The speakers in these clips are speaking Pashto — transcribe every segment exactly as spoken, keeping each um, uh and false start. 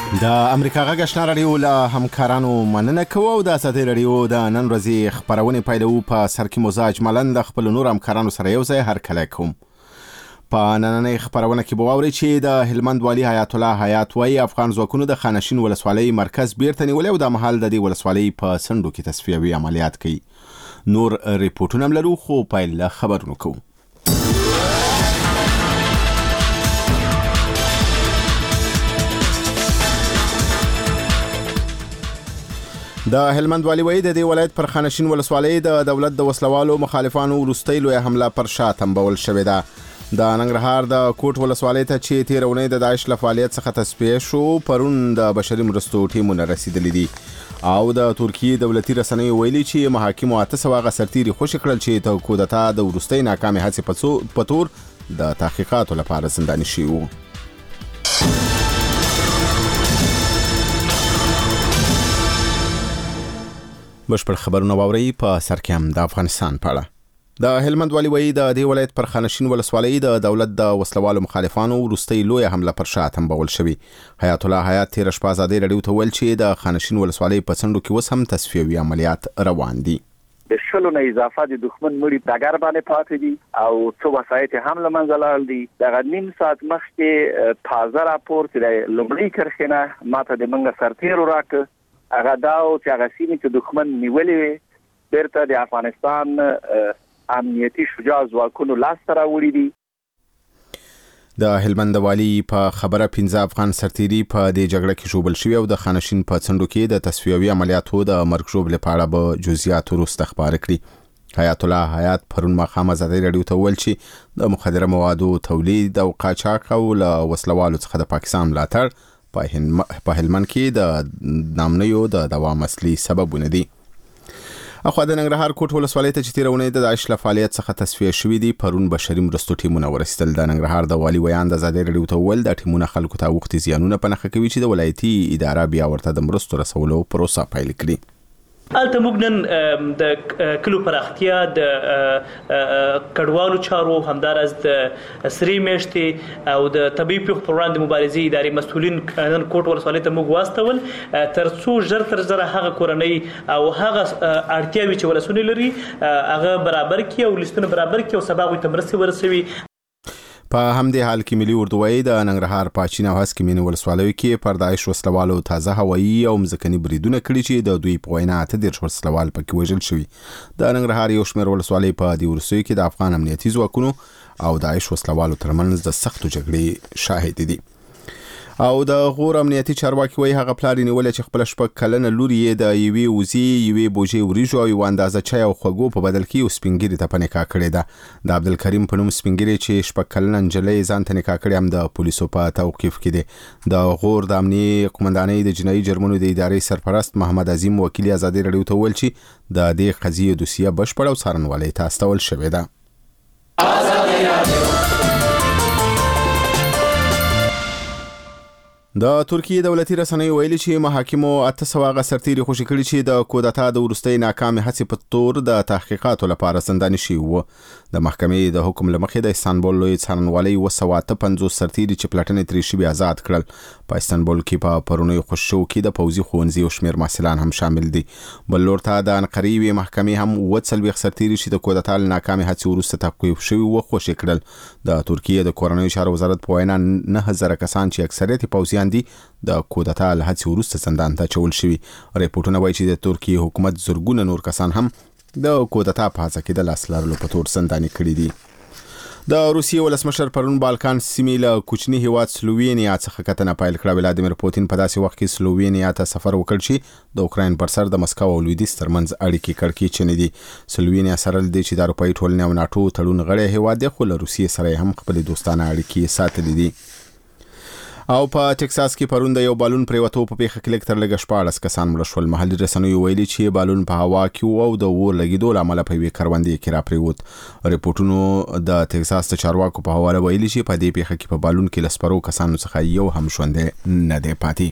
د امریکا غږ آشنا رادیو له همکارانو مننه کوو او د ازادي رادیو د نن ورځې خبرونه پیلو په سر کې مزاج ملند خپل نور همکارانو سره یو ځای هرکلی کوم. په نننۍ خبرونه کې به واورئ چې د هلمند والي حیات الله حیات وایي افغان ځواکونو د خانشین ولسوالۍ مرکز بیرته نیولی او د مهال د دې ولسوالۍ په څنډو کې تصفیوي عملیات کوي. نور ریپورټونه هم لرو خو پیل له خبرونو کوو. د هلمند والي وایي د دې ولایت پر خانشین ولسوالۍ د دولت د وسلوالو مخالفانو وروستۍ لویه حمله پر شا تنبول شوې ده. د ننګرهار د کوټ ولسوالۍ ته چې تېره اونۍ د داعش له فعالیت څخه تصفیه شو پرون د بشري مرستو ټیمونه رسیدلي دي او د ترکیې دولتي رسنیو ویلي چې محاکمو اته سوه هغه سرتیري خوشي کړل چې د کودتا د وروستۍ ناکامې هڅې په تور د تحقیقاتو لپاره زنداني شوي وو. بشپړ خبرونه واورئ په سر کې هم د افغانستان په اړه. د هلمند والي وایي د دې ولایت پر خانشین ولسوالۍ د دولت د وسلوالو مخالفانو وروستۍ لویه حمله پر شا تنبول شوې. حیات الله حیات تېره شپه ازادي رادیو ته ویل چې د خانشین ولسوالۍ په څنډو کې اوس هم تصفیوي عملیات روان دي. د شلو نه اضافه د دښمن مړي ډګر باندې پاتې دي او څو وسایط هم له منځه لاړل دي. دغه نیم ساعت مخکې تازه راپور چې د لومړۍ کرښې نه ماته د منګه سرتیرو راکړ هغه دا او چې هغه سیمې چې دښمن نیولې وې بیرته د افغانستان امنیتي شجاع ځواکونو لاسته راوړي دي. د هلمند والي په خبره پنځه افغان سرتیري په دې جګړه کې ژوبل شوي او د خانشین په څنډو کې د تصفیوي عملیاتو د مرګ ژوبلې په اړه به جزئیات وروسته خپاره کړي. حیات الله حیات پرون ماښام ازادي رادیو ته ویل چې د مخدره موادو تولید او قاچاق او له وسلوالو څخه د پاکستان ملاتړ په هلمند کې د نامنیو د دوام اصلي سببونه دي. اخوا د ننګرهار کوټ ولسوالۍ ته چې تېره اونۍ د داعش له فعالیت څخه تصفیه شوي دي پرون بشري مرستو ټیمونه ورسېدل. د ننګرهار د والي ویان د ازادي رادیو ته وویل دا ټیمونه خلکو ته اوښتي زیانونه په نښه کوي چې د ولایتي اداره بیا ورته د مرستو رسولو پروسه پیل کړي. الته موږ نن د کلو پراختیا د کډوالو چارو همدارس د سری میاشتې او د طبي پیښو پر وړاندې مبارزې ادارې مسؤلین نن کوټ ولسوالۍ ته موږ واستول تر څو ژر تر ژره هغه کورنۍ او هغه اړتیاوې چې ولسونه لري هغه برابر کړي او لیستونه برابر کړي او سبا هغوی ته مرستې ورسوي. په همدې حال کې ملي اردو وایي د ننګرهار پاچین او هسکې مینې ولسوالیو کې پر داعش وسلوالو تازه هوایي او مځکني بریدونه کړي چې د دوی په وینا اته دېرش وسلوال پکې وژل شوي. د ننګرهار یو شمېر ولسوالۍ په دې وروستیو کې د افغان امنیتي ځواکونو او داعش وسلوالو ترمنځ د سختو جګړې شاهد دي. او د غور امنیتي چارواکي وایي هغه پلار نیولې چې خپل شپږ کلنه لور یې د یوې وزې یوې بوجۍ وریجو او یوه اندازه چای او خوږو په بدل کې یو سپین ږیري ته په نکاح کړې ده. د عبدالکریم په نوم سپین ږیري چې شپږ کلنه نجلۍ ځان ته نکاح کړې هم د پولیسو په توقیف کې دی. د غور د امنیې قومندانۍ د جنایي جرمونو د ادارې سرپرست محمد عظیم وکیل ازادي رادیو ته ویل چې د دې قضیې دوسیه بشپړه او څارنوالۍ ته استول شوې ده. د ترکیې دولتي رسنیو ویلي چې محاکمو اته سوه هغه سرتیري خوشي کړي چې د کودتا د وروستۍ ناکامې هڅې په تور د تحقیقاتو لپاره زنداني شوي وو. د محکمې د حکم له مخې د استانبول لوی څارنوالۍ اوه سوه اته پنځوس سرتیري چې پلټنې ترې شوي آزاد کړل. په استانبول کې په پرونیو خوشي شوو کې د پوځي ښوونځي یو شمېر محصلان هم شامل دي. بل لور ته د انقرې یوې محکمې هم اووه څلوېښت سرتیري چې د کودتا له ناکامې هڅې وروسته توقیف شوي وو خوشي کړل. د ترکیې د کورنیو چارو وزارت په وینا نهه زره کسان چې اکثریت یې پوځیان دي د کودتا له هڅې وروسته زندان ته اچول شوي. ریپورټونه وایي چې د ترکیې حکومت زرګونه نور کسان هم د کودتا په هڅه کې د لاس لرلو په تور زنداني کړي دي. د روسیې ولسمشر پرون بالکان سیمې له کوچني هیواد سلووینیا څخه کتنه پیل کړه. ولادیمیر پوتین په داسې وخت کې سلووینیا ته سفر وکړ چې د اوکراین پر سر د مسکو او لویدیځ ترمنځ اړیکې کړکېچنې دي. سلووینیا سره له دې چې د اروپایي ټولنې او ناټو تړون غړی هیواد دی خو له روسیې سره هم خپلې دوستانه اړیکې ساتلې دي. او په ټکساس کې پرون د یو بالون پریوتو په پیښه کې لږ تر لږه شپاړس کسان مړه شول. محلي رسنیو ویلي چې بالون په هوا کې او د اور لګېدو له امله په یوې کروندې کې راپریوت. ریپورټونو د ټکساس د چارواکو په حواله ویلي چې په دې پیښه کې په بالون کې له سپرو کسانو څخه یو هم ژوندی نه دی پاتې.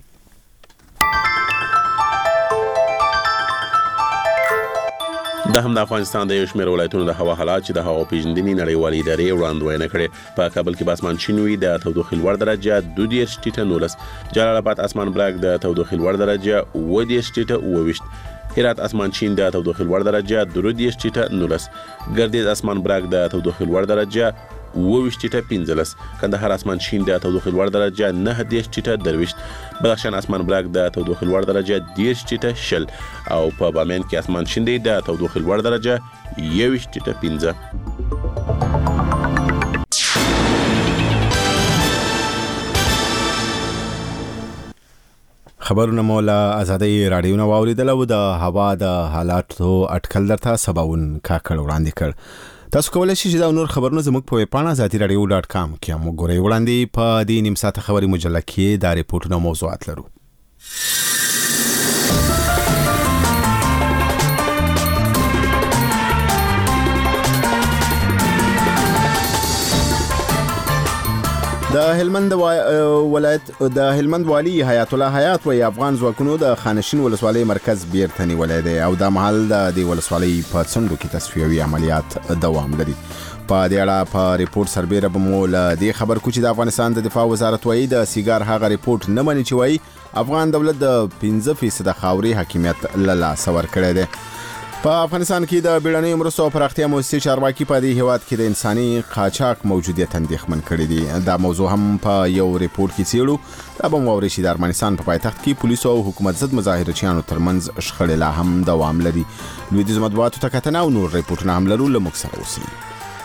د هم د افغانستان د یو شمېر ولایتونو د هوا حالات چې د هوا پیژندنې نړیوالې ادارې وړاندوینه کړې. په کابل کې به اسمان شین وي، د تودوخې لوړ درجه دوه دېرش ټیټه نولس، جلال آباد اسمان بلاک د تودوخې لوړ درجه اوه دېرش ټیټه اوه ویشت، هرات اسمان شین د تودوخې لوړ درجه درې دېرش ټیټه نولس، ګردیز اسمان بلاک د تودوخې لوړ درجه اوه ویشت ټیټه پنځلس، کندهار اسمان شین د تودوخې لوړ درجه نهه دېرش ټیټه درویشت، بدخشان اسمان بلاک د تودوخې لوړ درجه دېرش ټیټه شل او په بامیان کې اسمان شین دی د تودوخې لوړ درجه یوویشت ټیټه پنځه. خبرونه مو له آزادۍ راډیو نه واوریدل او د هوا د حالاتو اټکل درته سباون کاکړ وړاندې کړ. تاسو کولای شئ چې دا نور خبرونه زموږ په ویب پاڼه آزادي راډیو ډاټ کام کې هم وګورئ. وړاندې په دې نیم ساعته خبري مجله کې دا ریپورټونه موضوعات لرو. د هلمند ولایت د هلمند والی حیات الله حیات وی افغان ځواکونو د خانشین ولسوالۍ مرکز بیرته نیولی دی او د مهال د دې ولسوالۍ په څنډو کې تصفیوي عملیات دوام لري. په دې اړه په ریپورت سربیره به مو له دې خبر کو چې د افغانستان د دفاع وزارت وایي د سیګار هغه ریپورت نه مني چې وایي افغان دولت د پنځه فیصد خاوري حاکمیت له لاسه ورکړی دی. په افغانستان کې د بیړنیو مرستو او پراختیا موسسې چارواکي په دې هیواد کې د انساني قاچاق موجودیت اندېښمن کړی دی. دا موضوع هم په یو ریپورت کې څېړو. دا به مو واورئ چې د افغانستان په پایتخت کې پولیسو او حکومت ضد مظاهرچیانو ترمنځ شخړې لا هم دوام لري. لویدیځو مطبوعاتو ته کتنه او نور ریپورټونه هم لرو. له موږ سره اوسئ.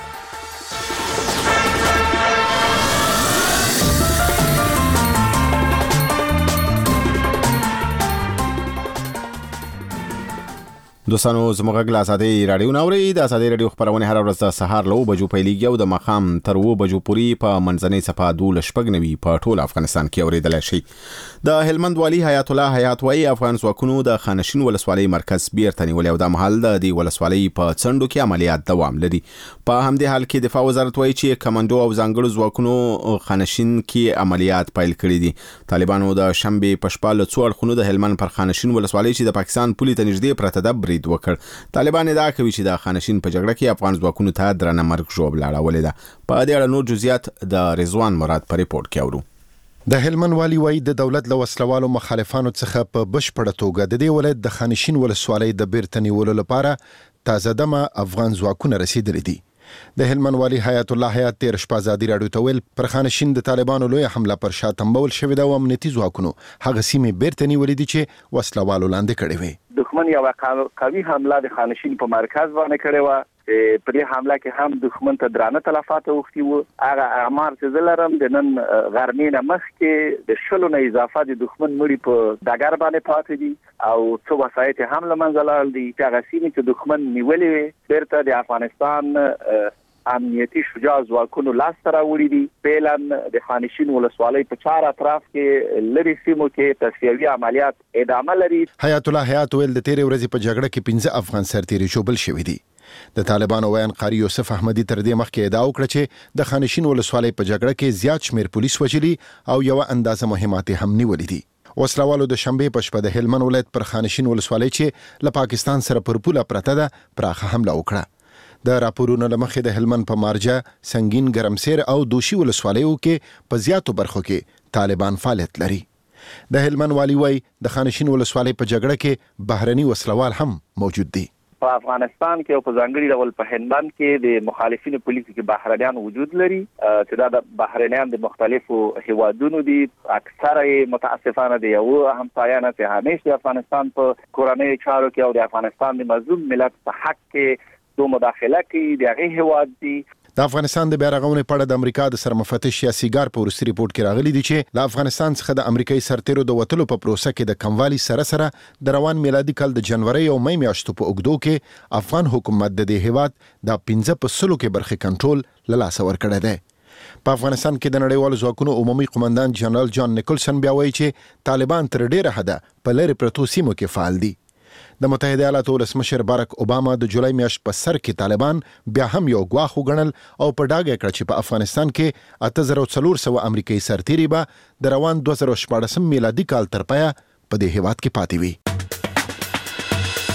دوستانو زموږ غږ له آزادۍ راډیو نه اورئ. د آزادۍ راډیو خپرونې هره ورځ د سهار له اوه بجو پیلېږي او د ماښام تر اوه بجو پورې په منځنۍ څپه دولس شپږ نوي په ټول افغانستان کې اورېدلی شئ. د هلمند والي حیات الله حیات وایي افغان ځواکونو د خانشین ولسوالۍ مرکز بیرته نیولی او دا مهال د دې ولسوالۍ په څنډو کې عملیات دوام لري. په همدې حال کې دفاع وزارت وایي چې کمانډو او ځانګړو ځواکونو خانشین کې عملیات پیل کړي دي. طالبانو د شنبې په شپه له څو اړخونو د هلمند پر خانشین ولسوالۍ چې د پاکستان پولې ته نږدې پرته ده برید وکړ. طالبان ادعا کوي چې د خانشین په جګړه کې افغان ځواکونو ته درنه مرګ ژوبله اړولې ده. په دې اړه نور جزئیات د رضوان مراد په ریپورت کې اورو. د هلمند والی وایي د دولت له وسلوالو مخالفانو څخه په بشپړه توګه د دې ولایت د خانشین ولسوالۍ د بیرته نیولو لپاره تازه دمه افغان ځواکونه رسیدلي دي. د هلمند والی حیات الله حیات تیر شپه ازادي راډیو ته ویل پر خانشین د طالبانو لوی حمله پر شا تنبول شوې ده او امنیتي ځواکونو هغه سیمې بیرته نیولې دي چې وسلوالو لاندې کړې وې. دښمن یو قوي حمله د خانشین په مرکز باندې کړې وه. په دې حمله کې هم دښمن ته درانه تلفات اوښتي وو. هغه اعمار چې زه لرم د نن غرمې نه مخکې د شلو نه اضافه د دښمن مړي په ډګر باندې پاتې دي او څو وسایط هم له منځه لاړل دي. هغه سیمې چې دښمن نیولې وې بیرته د افغانستان امنیتي شجاع ځواکونو لاسته راوړي دي. فعلا د خانشین ولسوالۍ په چار اطراف کې لري سیمو کې تصفیوي عملیات ادامه لري. حیات الله حیات ویل د تیرې ورځې په جګړه کې پنځه افغان سرتیري ژوبل شوي دي. د طالبانو ویان قاری یوسف احمدي تر دې مخکې ادعا وکړه چې د خانشین ولسوالۍ په جګړه کې زیات شمیر پولیس وژلي او یو اندازه مهمات هم نیولې دي. وسلوالو د شنبې په شپه د هلمند ولایت پر خانشین ولسوالۍ چې له پاکستان سره پر پوله پرته ده پراخه حمله وکړه. د راپورونو له مخې د هلمند په مارجه، سنگین، ګرمسیر او دوشي ولسوالیو کې په زیاتو برخو کې طالبان فعالیت لري. د هلمند والی وایي د خانشین ولسوالۍ په جګړه کې بهرني وسلوال هم موجود دي. په افغانستان کې او په ځانګړي ډول په هلمند کې د مخالفینو پولیسو کې بهرنیان وجود لري چې دا د بهرنیان د مختلفو هیوادونو دي. اکثره یې متاسفانه د یو همسایه چې همیشه د افغانستان په کورنۍ چارو کې او د افغانستان د مظلوم ملت په حق کې دو مداخله کوي. د هغې هیواد دي. د افغانستان د بیا رغونې په اړه د امریکا د سرمفتش یا سیګار په وروستي ریپورت کې راغلي دي چې له افغانستان څخه د امریکایي سرتیرو د وتلو په پروسه کې د کموالي سره سره د روان میلادي کال د جنوري او مې میاشتو په اوږدو کې افغان حکومت د دې هیواد د پنځه په سلو کې برخې کنټرول له لاسه ورکړی دی. په افغانستان کې د نړیوالو ځواکونو عمومي قومندان جنرال جان نیکلسن بیا وایي چې طالبان تر ډیره حده په لرې پرتو سیمو کې فعال دي. د متحده ایالاتو ولسمشر بارک اوباما د جولای میاشت په سر کې طالبان بیا هم یو ګواښ وګڼل او په ډاګه کړ چې په افغانستان کې اته زره څلور سوه امریکایي سرتیري به د روان دوه زره شپاړسم میلادي کال تر پایه په دې هیواد کې پاتې وي.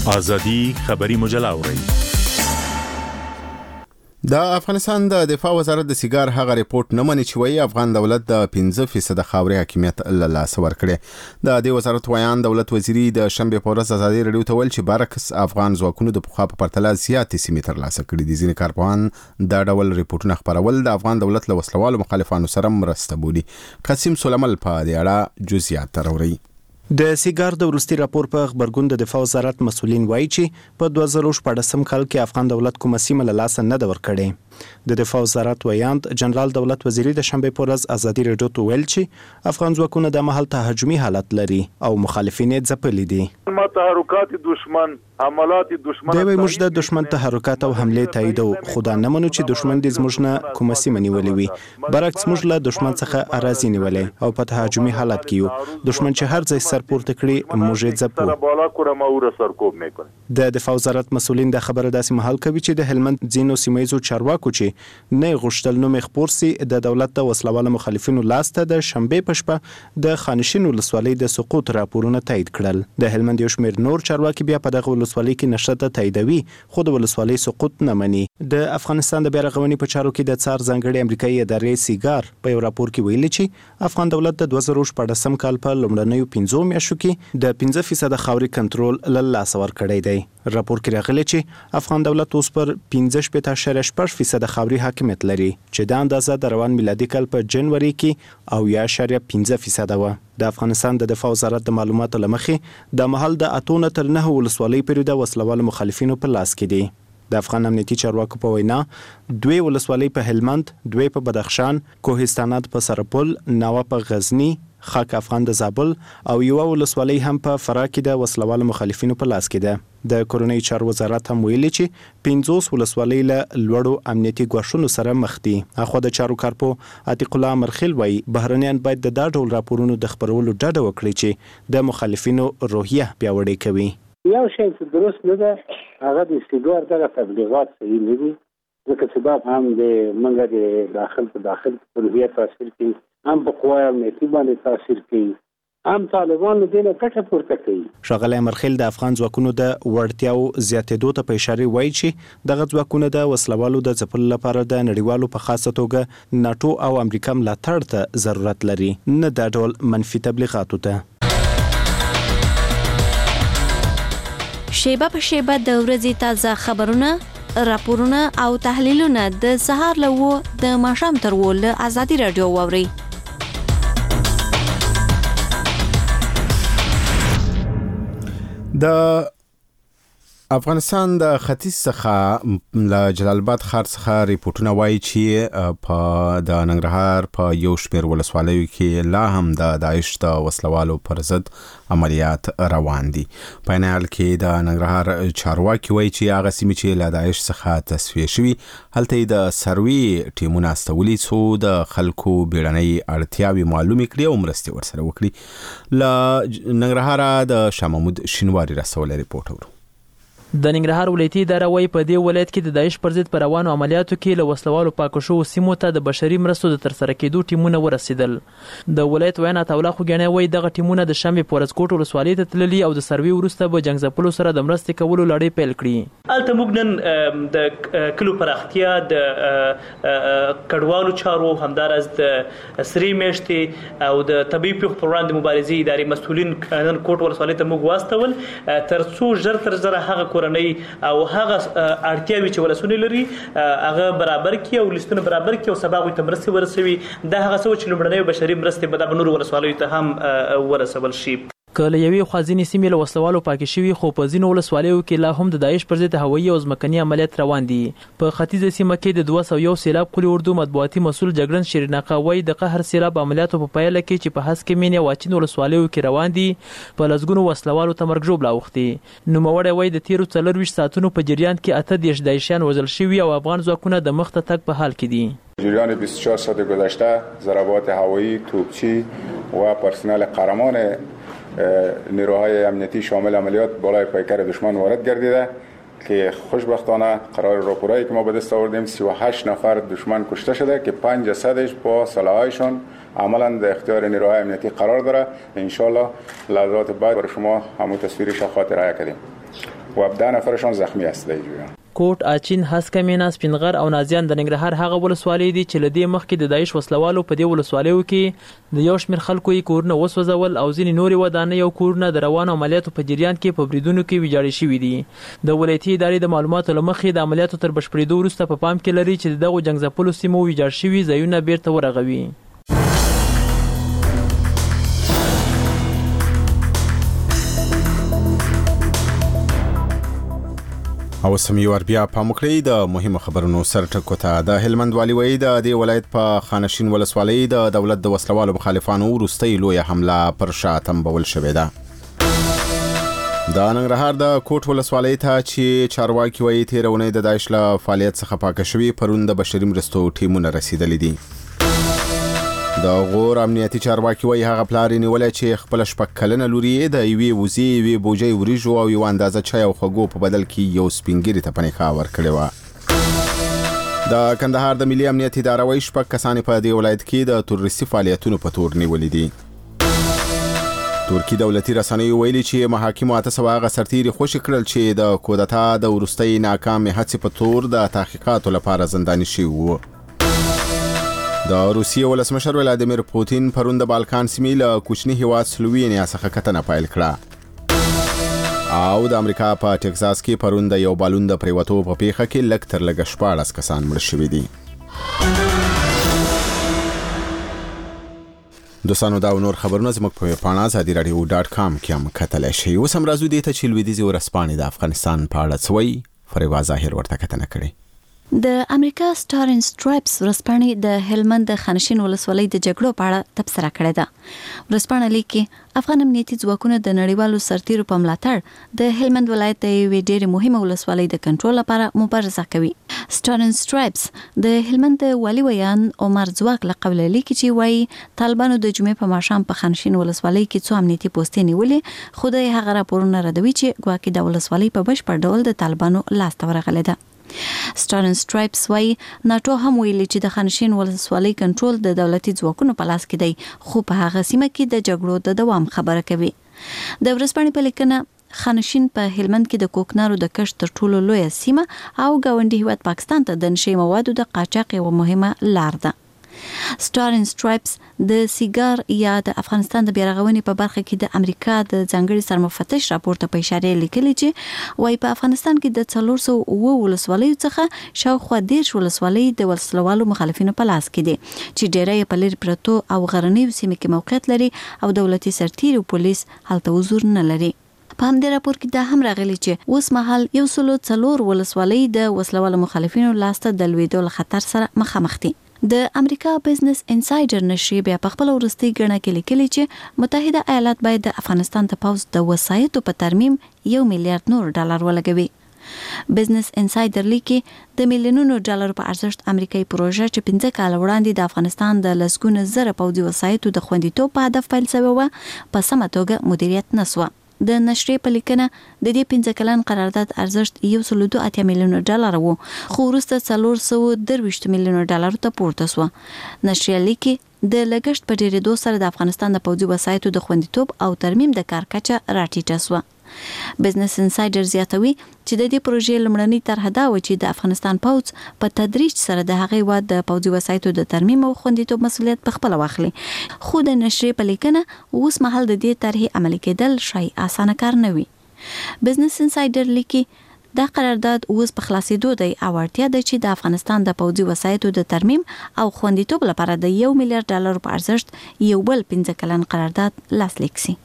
ازادي خبري مجله اوري. د افغانستان د دفاع وزارت د سیګار هغه ریپورت نه مني چې وایي افغان دولت د پنځه فیصد خاوري حاکمیت له لاسه ورکړي. د دې وزارت ویان دولت وزیري د شنبه په ورځ ازادي رادیو ته ویل چې برعکس افغان ځواکونو د پخوا په پرتله زیاتې سیمې ترلاسه کړې دي. ځینې کارپوهان دا ډول ریپورتونه خپرول د افغان دولت له وسلوالو مخالفانو سره مرسته بولي. قاسم سلیمل په دې اړه جزئیات راوړي. د سیګار د ورستي راپور په خبرګون د دفاع وزارت مسؤلین وایي چې په دوه زره شپږم کال کې افغان دولت کومه سیمه له لاسه نه ده ورکړې. د دفاع وزارت ویاند جنرال دولت وزیری د شنبه په ورځ ازادي رادیو ته ویل چې افغان ځواکونه د مهال تهاجمي حالت لري او مخالفین یې ځپلي دي. تحرکات دشمن عملات دشمن دوی موږ د دشمن تحرکات او حمله تاییدو خدا نه منو چې دشمن د زموږ نه کومه سیمه نیولې وي. برعکس موږ له دشمن څخه اراضي نیولې او په تهاجمي حالت کې یو. دشمن چې هر ځای سر پورته کړي موږ یې ځپو. د دفاع وزارت مسؤلین د خبره داسې محل کوي چې د هلمند ځینو سیمایزو چارواکو چې نه غوښتل نوم خبر سي د دولت د وسلوال مخالفینو لاسته د شنبه په شپه د خانشین ولسوالۍ د سقوط راپورونه تایید کړل. د هلمند یو شمېر نور چارواکي بیا په دغه ولسوالۍ کې نشته تاییدوي خو د ولسوالۍ سقوط نه مني. د افغانستان د بیارغونې په چارو کې د څار ځانګړي امریکایي ادارې سیګار په یو راپور کې ویلي چې افغان دولت د دوه زره شپږم کال په لومړنیو پنځو میاشتو کې د پنځه فیصد خاوري کنټرول له لاسه ورکړی دی. راپور کې راغلی چې افغان دولت اوس پر پنځه شپږ اعشاریه شپږ فیصد خاوري حاکمیت لري چې د اندازه د روان میلادي کال په جنوري کې او یا اعشاریه پنځه فیصد و. د افغانستان د دفاع وزارت د معلوماتو لمخې د محل د اتو تر نه ولسوالۍ پورې د وسلوال مخالفینو په لاس کې دي. د افغان امنیتي چارواکو په وینا دوی ولسوالۍ په هلمند، دوی په بدخشان، کوهستانات په سرپل، ناوه په غزنی، خاک افغان د زابل او یو ولسوالۍ هم په فراه کې د وسلوال مخالفینو په لاس کې ده. د کورونی چارو وزارت هم ویلي چې پنځوس ولسوالۍ له لوړو امنیتي ګواښونو سره مخ دي. اخو د چارو کارپو عتیق الله مرخیل وایي بهرنیان باید د دا ډول راپورونو د خبرولو ډډه وکړي چې د مخالفینو روحیه پیاوړې کوي. یو شی چې درست نه ده هغه د سیګار دغه تبلیغات صحیح نه دي ځکه چې دا هم د منګه د داخل په داخل په روحیه تاثیر کوي، هم په قوای امنیتي باندې تاثیر کوي، هم طالبانو دینه کټه پورته کوي. ښاغلی مرخیل د افغان ځواکونو د وړتیاو زیاتېدو ته په اشاره وایي چې دغه ځواکونه د وسلوالو د ځپلو لپاره د نړیوالو په خاصه توګه ناټو او امریکا ملاتړ ته ضرورت لري، نه دا ډول منفي تبلیغاتو ته. شیبه په شیبه د ورځې تازه خبرونه، راپورونه او تحلیلونه د سهار له و د ماښام تر و له ازادي رادیو واورئ. د افغانستان د ختیځ څخه له جلال آباد ښار څخه ریپورتونه وایي چې په د ننګرهار په یو شمېر ولسوالیو کې لا هم د داعش د وسلوالو پر ضد عملیات روان دي. په عین حال کې د ننګرهار چارواکي وایي چې هغه سیمې چې له داعش څخه تصفیه شوي هلته د سروي ټیمونه استولي څو د خلکو بیړنۍ اړتیاوې معلومې کړي او مرستې ورسره وکړي. له ننګرهاره د شاه محمود شینواري رسولی ریپورټ ورو. د ننګرهار ولایتي اداره وايي په دې ولایت کې د داعش پر ضد پر روانو عملیاتو کې له وسلوالو پاکو شوو سیمو ته د بشري مرستو د ترسره کېدو ټیمونه ورسېدل. د ولایت ویان عطاالله خوږیاڼی وايي دغه ټیمونه د شنبې په ورځ کوټ ولسوالۍ ته تللي او د سروي وروسته به جنګ ځپلو سره د مرستې کولو لړۍ پیل کړي. هلته موږ نن د کلو پراختیا د کډوالو چارو همداراز د سرې میاشتې او د طبیعي پیښو پر وړاندې مبارزې ادارې مسؤلین نن کوټ ولسوالۍ ته موږ واستول تر څو ژر تر ژره هغه کورنۍ او هغه اړتیاوې چې ولسونه لري هغه برابر کړي او لیستونه برابر کړي او سبا غوي ته مرستې ورسوي. دا هغه څه چې لومړنۍ بشري مرستې به د نورو ولسوالیو ته هم ورسول شي. که له یوې خوا ځینې سیمې له وسلوالو پاکې شوي خو په ځینو ولسوالیو کې لا هم د داعش پر ضد هوایي او ځمکني عملیات روان دي. په ختیځه سیمه کې د دوه سوه یو سیلاب قلي اردو مطبوعاتي مسؤل جګړن شیرین آقا وایي د قهر سیلاب عملیاتو په پایله کې چې په هسکې مین او اچین ولسوالیو کې روان دي په لسګونو وسلوالو ته مرګ ژوبله اوښتي. نوموړی وایي د تیرو څلرویشت ساعتونو په جریان کې اته دېرش داعشیان وژل شوي او افغان ځواکونه د مخ ته تګ په حال کې دي. جریان بیست و چهار ساعت گذشته ضربات هوایی، توپچی و پرسنل قهرمان نیروهای امنیتی شامل عملیات بالای پیکر دشمن وارد گردیده که خوشبختانه قرار راپورایی که ما به دست آوردیم سی و هشت نفر دشمن کشته شده که پنج جسدش با سلاحایشون عملا در اختیار نیروهای امنیتی قرار داره. انشالله لحظات بعد برای شما همون تصویرش خاطر رای کردیم. و هفده نفرشان زخمی هستند. کوټ اچین هسکمینه سپینغر او نازیان د ننګرهار هغه ولسوالۍ دي چې لدې مخکې د داعش وسلوالو په دې ولسوالیو کې د یو شمېر خلکو یې کورونه وسوځول او ځینې نورې ودانۍ او کورونه د روانو عملیاتو په جریان کې په بریدونو کې ویجاړې شوي دي. د ولایتي ادارې د معلوماتو له مخې د عملیاتو تر بشپړېدو وروسته په پام کې لري چې د دغو جنګ ځپلو سیمو ویجاړ شوي ځایونه بیرته ورغوي. او سمیوار بیا په مکړی د مهمه خبرونو سر ټکو ته د هلمند والي وایي د دې ولایت په خانشین ولسوالۍ د دولت د وسلوالو مخالفانو وروستۍ لویه حمله پر شا تنبول شوې ده. د ننګرهار د کوټ ولسوالۍ ته چې چارواکي وایي تېره اونۍ د داعش له فعالیت څخه پاکه شوي پرون د بشري مرستو ټیمونه رسیدلي دي. د غور امنیتي چارواکي وایي هغه پلار یې نیولی چې خپله شپږ کلنه لور یې د یوې وزې یوې بوجۍ وریژو او یوه اندازه چای او خوږو په بدل کې یو سپین ږیري ته په نکاح ورکړې وه. د کندهار د ملي امنیت اداره وایي شپږ کسانې په دې ولایت کې د تروریستي فعالیتونو په تور نیولي دي. ترکي دولتي رسنیو ویلي چې محاکمو اته سوه هغه سرتیري خوشي کړل چې د کودتا د وروستۍ ناکامې هڅې په تور د تحقیقاتو لپاره زنداني شوي وو. د روسیې ولسمشر ولادیمیر پوتین پرون د بالکان سیمې له کوچني هیواد سلووینیا څخه کتنه پیل کړه او د امریکا په ټکساس کې پرون د یو بالون د پریوتو په پیښه کې لږ تر لږه شپاړس کسان مړه شوي دي. دوستانو دا نور خبرونه زموږ په ویبپاڼه ازادي راډیو ډاټ کام کې هم کتلی شئ. اوس هم راځو دې ته چې لویدیځې ورځپاڼې د افغانستان په اړه څه وایي. فریبا ظاهر ورته کتنه کړې. د امریکا سټار اینډ سټرایپس ورځپاڼې د هلمند د خانشین ولسوالۍ د جګړو په اړه تبصره کړې ده. ورځپاڼه لیکي افغان امنیتي ځواکونه د نړیوالو سرتیرو په ملاتړ د هلمند ولایت د یوې ډېرې مهمه ولسوالۍ د کنټرول لپاره مبارزه کوي. سټار اینډ سټرایپس د هلمند د والي ویان عمر ځواک له قوله لیکي چې وایي طالبانو د جمعې په ماښام په خانشین ولسوالۍ کې څو امنیتي پوستې نیولې خو د هغه راپورونه ردوي چې ګواکې د ولسوالۍ په بشپړ ډول د طالبانو لاسته ورغلې ده. سټار اینډ سټرایپس وایي ناټو هم ویلي چې د خانشین ولسوالۍ کنټرول د دولتي ځواکونو په لاس کې دی خو په هغه سیمه کې د جګړو د دوام خبره کوي. د ورځپاڼې په لیکنه خانشین په هلمند کې د کوکنارو د کښت تر ټولو لویه سیمه او ګاونډي هیواد پاکستان ته د نشي موادو د قاچاق یوه مهمه لار ده. سټار اینډ سټرایپس د سیګار یا د افغانستان د بیارغونې په برخه کې د امریکا د ځانګړي سرمفتش راپور ته په اشاره لیکلي چې وايي په افغانستان کې د څلور سوه اووه ولسوالیو څخه شاوخوا دېرش ولسوالۍ د ولسوالو مخالفینو په لاس کې دي چې ډېری په لرې پرتو او غرنیو سیمو کې موقعیت لري او دولتي سرتیري او پولیس هلته حضور نه لري. په همدې راپور کې دا هم راغلی چې اوس مهال یو سلو څلور ولسوالۍ د وسلوالو مخالفینو لاسته د لوېدو له خطر سره مخامخ دي. د امریکا بزنس انسایډر نشریه بیا په خپل ورستي ګڼه کې لیکلي چې متحده ایالات باید د افغانستان ته پوز د وسایتو په ترمیم یو میلیارډ نور ډالر ولګوي. بزنس انسایډر لیکي د میلیونونو ډالر په ارزښت امریکایي پروژه چې پنځه کاله وړاندې د افغانستان د لسګونه زره پوځي وسایتو د خوندیتوب په هدف پیل شوی و په سمه توګه مدیریت نسوه. د نشریه په لیکنه د دې پنځه کلن قرارداد ارزښت یو سل دوه اتیا میلیونه ډالر وو خو وروسته څلور سوه درویشت میلیونه ډالر ته پورته شو. نشریه لیکي د لګښت په ډېرېدو سره د افغانستان د پوځي وسایتو د خوندیتوب او ترمیم د کار کچه راټیټه شوه. بزنس انسایډر زیاتوي چې د دې پروژې لومړنۍ طرحه دا و چې د افغانستان پوځ په تدریج سره د هغې هېواد د پوځي وسایتو د ترمیم او خوندیتوب مسؤلیت په خپله واخلي خو د نشریې په لیکنه اوس مهال د دې طرحې عملي کېدل ښایي اسانه کار نه وي. بزنس انسایډر لیکي دا قرارداد اوس په خلاصېدو دی او اړتیا ده چې د افغانستان د پوځي وسایتو د ترمیم او خوندیتوب لپاره د یو میلیارډ ډالر په ارزښت یو بل پنځه کلن قرارداد لاسلیک شي.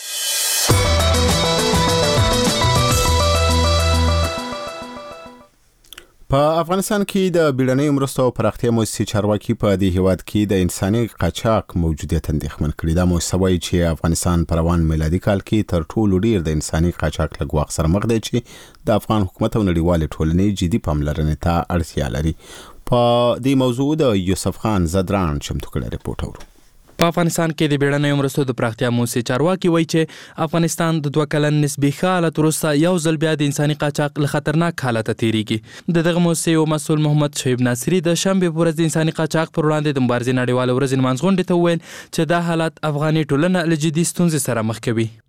په افغانستان کې د بیړنیو مرستو او پراختیا موسسې چارواکي په دې هیواد کې د انساني قاچاق موجودیت اندېښمن کړي. دا موسسه وایي چې افغانستان په روان میلادي کال کې تر ټولو ډیر د انساني قاچاق له ګواښ سره مخ دی چې د افغان حکومت او نړیوالې ټولنې جدي پاملرنې ته اړتیا لري. په دې موضوع د یوسف خان زدران چمتو کړی رپورټ اورو. په افغانستان کې د بیړنیو مرستو د پراختیا موسسې چارواکي وایي چې افغانستان د دوه کلن نسبي ښه حالت وروسته یو ځل بیا د انساني قاچاق له خطرناک حالته تېرېږي. د دغه موسسې یو مسؤل محمد شعیب ناصري د شنبې په ورځ د انساني قاچاق پر وړاندې د مبارزې نړیواله ورځ لمانځغونډې ته وویل چې دا حالت افغاني ټولنه له جدي ستونزې سره مخ کوي.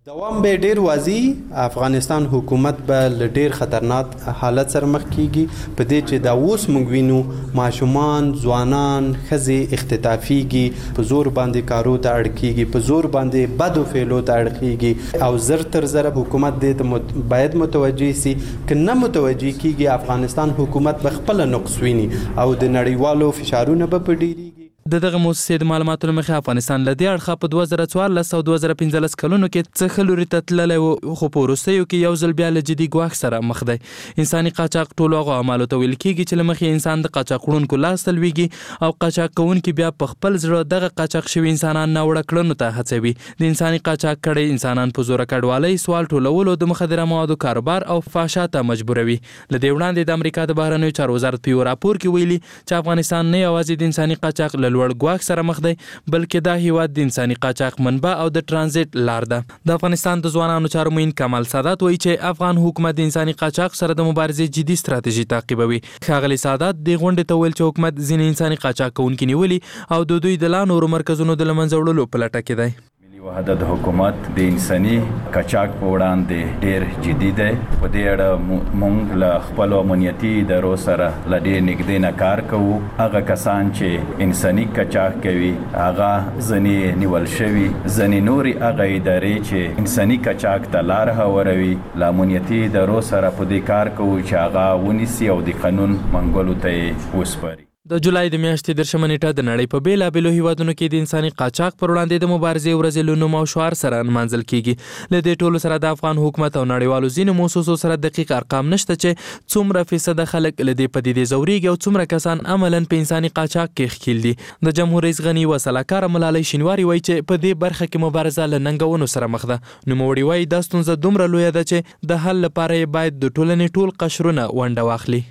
دوام به ډیر واضح افغانستان حکومت به ل ډیر خطرناک حالت سره مخ کیږي په دې چې دا اوس موږ وینو ماشومان ځوانان ښځې اختطافيږي په زور باندې کارو ته اړ کیږي په زور باندې بدو فعلو ته اړ کیږي او زر تر زر حکومت دې باید متوجي سي که نه متوجي کیږي افغانستان حکومت به خپل نقص ویني او د نړیوالو فشارونو به پډيري د دغه موسسې د معلوماتو مخه افغانستان له دې اړخه په دوه زره څوارلس او دوه زره پنځلس کلونو کې څه ښه لوري ته تللی و خو په وروستیو کې یو ځل بیا له جدي ګواښ سره مخ دی. انساني قاچاق ټولو هغو اعمالو ته ویل کېږي چې له مخې انسان د قاچاق وړونکو لاس ته لویږي او قاچاق کوونکي بیا په خپل زړه دغه قاچاق شوي انسانان ناوړه کړنو ته هڅوي. د انساني قاچاق کړی انسانان په زوره کډوالۍ سوال ټولولو د مخدره موادو کاروبار او فحشا ته مجبوروي. له دې وړاندې د امریکا د بهرنیو چارو وزارت په یو راپور کې ویلي چې افغانستان نه یوازې د انساني قاچاق له لوړ ګواښ سره مخ دی بلکې دا هیواد د انساني قاچاق منبع او د ترانزیت لار ده. د افغانستان د ځوانانو چارو معین کمال سادات وایي چې افغان حکومت د انساني قاچاق سره د مبارزې جدي ستراتیژي تعقیبوي. ښاغلي سادات د غونډې ته ویل چې حکومت ځینې انساني قاچاق کوونکي نیولي او د دوی د لا نورو مرکزونو د له منځه وړلو په لټه کې دی. وحدت حکومت د انساني قاچاق په وړاندې ډیر جدي دی. په دې اړه موږ له خپلو امنیتي ادارو سره له ډیر نږدې نه کار کوو. هغه کسان چې انساني قاچاق کوي هغه ځینې نیول شوي، ځینې نورې هغه ادارې چې انساني قاچاق ته لار هواروي له امنیتي ادارو سره په دې کار کوو چې هغه ونیسي او د قانون منګولو ته یې وسپاري. د جولای د میاشتې دېرشمه نیټه د نړۍ په بېلابېلو هیوادونو کې د انساني قاچاق پر وړاندې د مبارزې ورځې له نوم او شعار سره نمانځل کیږي. له دې ټولو سره د افغان حکومت او نړیوالو ځینو موسسو سره دقیق ارقام نشته چې څومره فیصده خلک له دې پدیدې ځورېږي او څومره کسان عملاً په انساني قاچاق کې ښکیل دي. د جمهور رئیس غني و سلاکاره ملالۍ شینواري وایي چې په دې برخه کې مبارزه له ننګونو سره مخ ده. نوموړي وایي دا ستونزه دومره لویه ده چې د حل لپاره یې باید د ټولنې ټول قشرونه ونډه واخلي.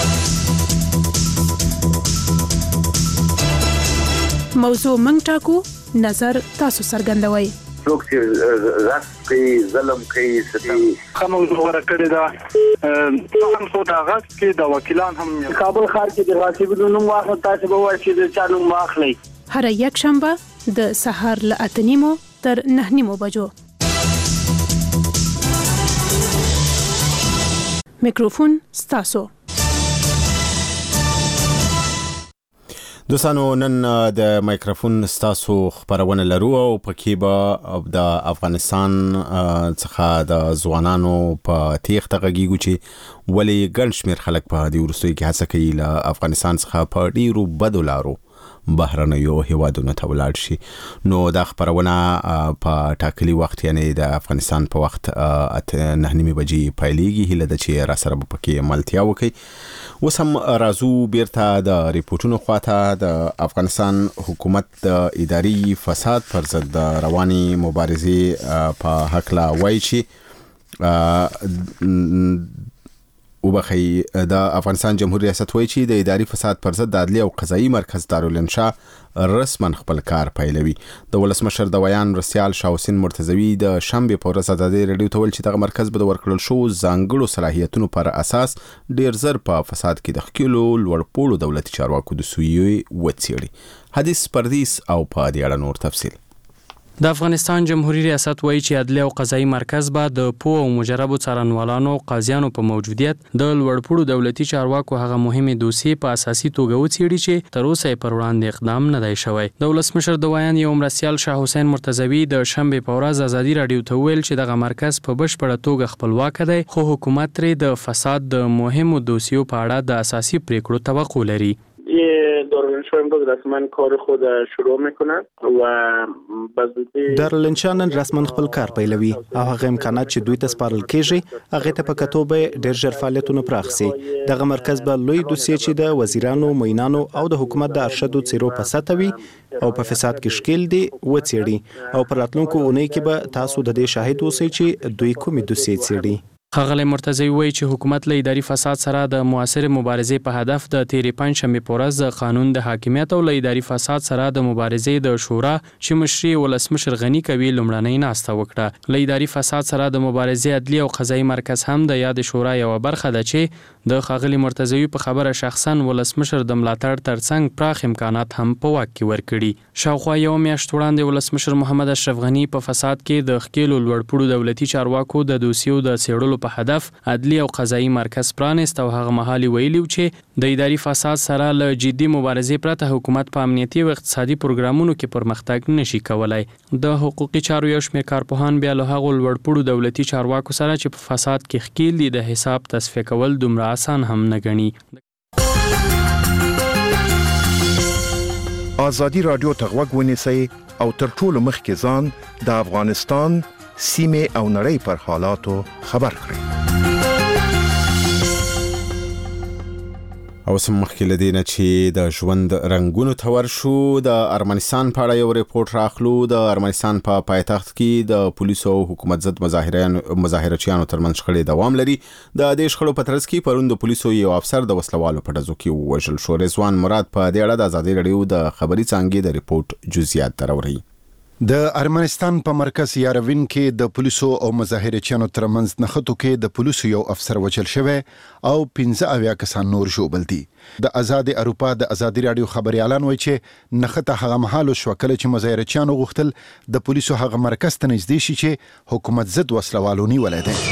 موضوع منګ ټاکو، نظر تاسو څرګندوئ. څوک چې غصب کوي، ظلم کوي، ستم ښه موضوع غوره کړې ده. هم څو د غصب کې د وکیلان هم کابل ښار کې د غاصبینو نوم واخله، تاسو به وایئ چې د چا نوم واخلئ. هر یک شنبه د سهار له اته نیمو تر نه نیمو بجو. میکروفون ستاسو. دوستانو نن د مایکروفون ستاسو خبرونه لرو او پکې به د افغانستان څخه د ځوانانو په تیښته غږیږو چې ولې ګڼ شمېر خلک په دې وروستیو کې هڅه کوي له افغانستان څخه په ډیرو بدو لارو بهرنیو هیوادونو ته ولاړ شي. نو دا خبرونه په ټاکلي وخت یعنی د افغانستان په وخت اته نه نیمې بجې پیلېږي. هیله ده چې را سره به پکې ملتیا وکړي. اوس هم راځو بیرته د ریپورټونو خواته. د افغانستان حکومت د اداري فساد پر ضد د رواني مبارزې په هکله وایي چې وبخي د افغانستان جمهوریت ریاست وایي چې د اداري فساد پر ضد د عدلي او قضایي مرکز دارالانشاء رسما خپل کار پیلوي. د ولسمشر د ویان رسیال شاه حسین مرتضوی د شنبې په ورځ ازادي رادیو ته ویل چې دغه مرکز به د ورکړل شو ځانګړو صلاحیتونو پر اساس ډیر زر په فساد کې د ښکېلو لوړپوړو دولتي چارواکو د سویې وڅېړي. حدیث پردیس او په دې اړه نور تفصیل. د افغانستان جمهوریت ریاست وایي چې عدلي او قضایي مرکز به د پوه او مجربو څارنوالانو او قاضیانو په موجودیت د لوړپوړو دولتي چارواکو هغه مهمې دوسیې په اساسي توګه وڅېړي چې تر اوسه یې پر وړاندې اقدام نه دی شوی. د ولسمشر د ویان یو مرستیال شاه حسین مرتضوی د شنبې په ورځ ازادي رادیو ته ویل چې دغه مرکز په بشپړه توګه خپلواک دی خو حکومت ترې د فساد د مهمو دوسیو په اړه د اساسي پریکړو توقع لري. دارالانشاء امروز رسما کار خود شروع میکنه و دارالانشاء نن رسما خپل کار پیلوي او هغه امکانات چې دوی ته سپارل کیږي هغه ته په کتو به ډیر ژر فعالیتونه پراخ شي. دغه مرکز به لوی دوسیې چې د وزیرانو، معینانو او د حکومت د ارشدو څیرو په سطح وي او په فساد کې شکیل دي وڅېړي او پر راتلونکو اونۍ کې به تاسو د دې شاهد اوسئ چې دوی کومې دوسیې څېړي. ښاغلی مرتضی وایي چې حکومت له اداري فساد سره د موثر مبارزې په هدف د تیرې پنجشنبې په ورځ د قانون د حاکمیت او له اداري فساد سره د مبارزې د شورا چې مشري ولسمشر غني کوي لومړنۍ ناسته وکړه. له اداري فساد سره د مبارزې عدلي او قضایي مرکز هم د یاد شورا یوه برخه ده چې د ښاغلي مرتضی په خبره شخصا ولسمشر د ملاتړ ترڅنګ پراخ امکانات هم په واک کې ورکړي. شاوخوا یو میاشت وړاندې ولسمشر محمد اشرف غني په فساد کې د ښکېلو لوړپوړو دولتي چارواکو د دوسیو د څېړلو په هدف عدلي او قضایي مرکز پرانست او هغه مهال ویلي چې د اداري فساد سره له جدي مبارزې پرته حکومت په امنیتي او اقتصادي پروګرامونو کې پرمختګ نشي کولای. د حقوقي چارو یو شمېر کارپوهان بیا له هغو لوړپوړو دولتي چارواکو سره چې په فساد کې ښکېل دي د حساب تصفیه کول دومره آسان هم نه ګڼي. ازادي رادیو ته غوږ ونیسئ او تر ټولو مخکې ځان د افغانستان سیمې او نړۍ پر حالاتو خبر کړئ. او سم مخکې له دې نه چې د ژوند رنګونو ته ورشو، د ارمنستان په اړه یو ریپورټ راخلو. د ارمنستان په پا پایتخت کې د پولیسو او حکومت ضد مظاهرچیانو ترمنځ شخړې دوام لري. د دې شخړو په ترڅ کې پرون د پولیسو یو افسر د وسلوالو په ډزو کې ووژل شو. رضوان مراد په دې اړه د ازادي رادیو د خبري څانګې د ریپورټ جزئیات دراوړي. د ارمنستان په مرکز یاروین کې د پولیسو او مظاهرچیانو ترمنځ نښتو کې د پولیسو یو افسر وژل شوی او پنځه اویا کسان نور ژوبل دي. د آزاد اروپا د ازادي رادیو خبريالان وایي چې نښته هغه مهال شو کله چې مظاهرچیانو غوښتل د پولیسو هغه مرکز ته نږدې شي چې حکومت ضد وسلوالو نیولای دی.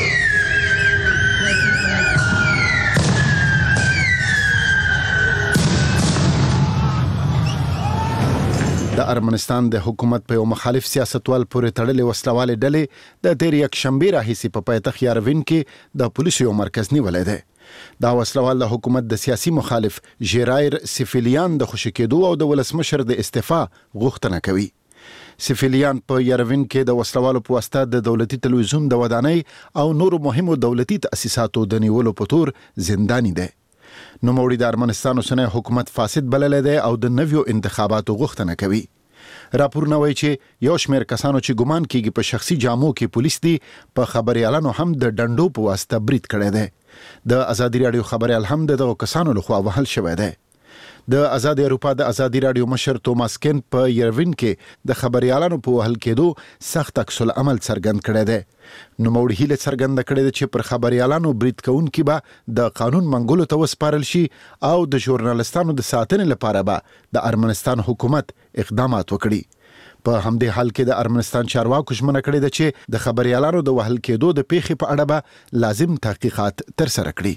د ارمنستان د حکومت په یو مخالف سیاستوال پورې تړلې وسلوالې ډلې د تیر یک شنبه راهیسې په پایتخت یاروین کې د پولیسو یو مرکز نیولای دی. دا وسلوال د حکومت د سیاسي مخالف ژیرایر سیفیلیان د خوشی کېدو او د ولسمشر د استعفا غوښتنه کوي. سیفیلیان په یاروین کې د وسلوالو په واسطه د دولتي تلویزیون د ودانۍ او نورو مهمو دولتي تأسیساتو د نیولو په تور زنداني دی. نوموړي د ارمنستان اوسنی حکومت فاسد بللی دی او د نویو انتخاباتو غوښتنه کوي. راپورونه وایي چې یو شمېر کسانو چې ګمان کېږي په شخصي جامو کې پولیس دي په خبريالانو هم د ډنډو په واسطه برید کړی دی. د ازادي رادیو خبريال هم دغه کسانو لخوا وهل شوی دی. د آزاد اروپا د ازادي رادیو مشر توماس کین په یاروین کې د خبريالانو په وهل کېدو سخت عکس العمل څرګند کړی دی. نوموړي هیله څرګنده کړې ده چې پر خبريالانو برید کوونکي به د قانون منګولو ته وسپارل شي او د ژورنالستانو د ساتنې لپاره به د ارمنستان حکومت اقدامات وکړي. په همدې حال کې د ارمنستان چارواکو ژمنه کړې ده چې د خبريالانو د وهل کېدو د پیښې په اړه به لازم تحقیقات ترسره کړي.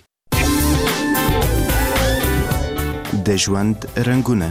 د ژوند رنګونه.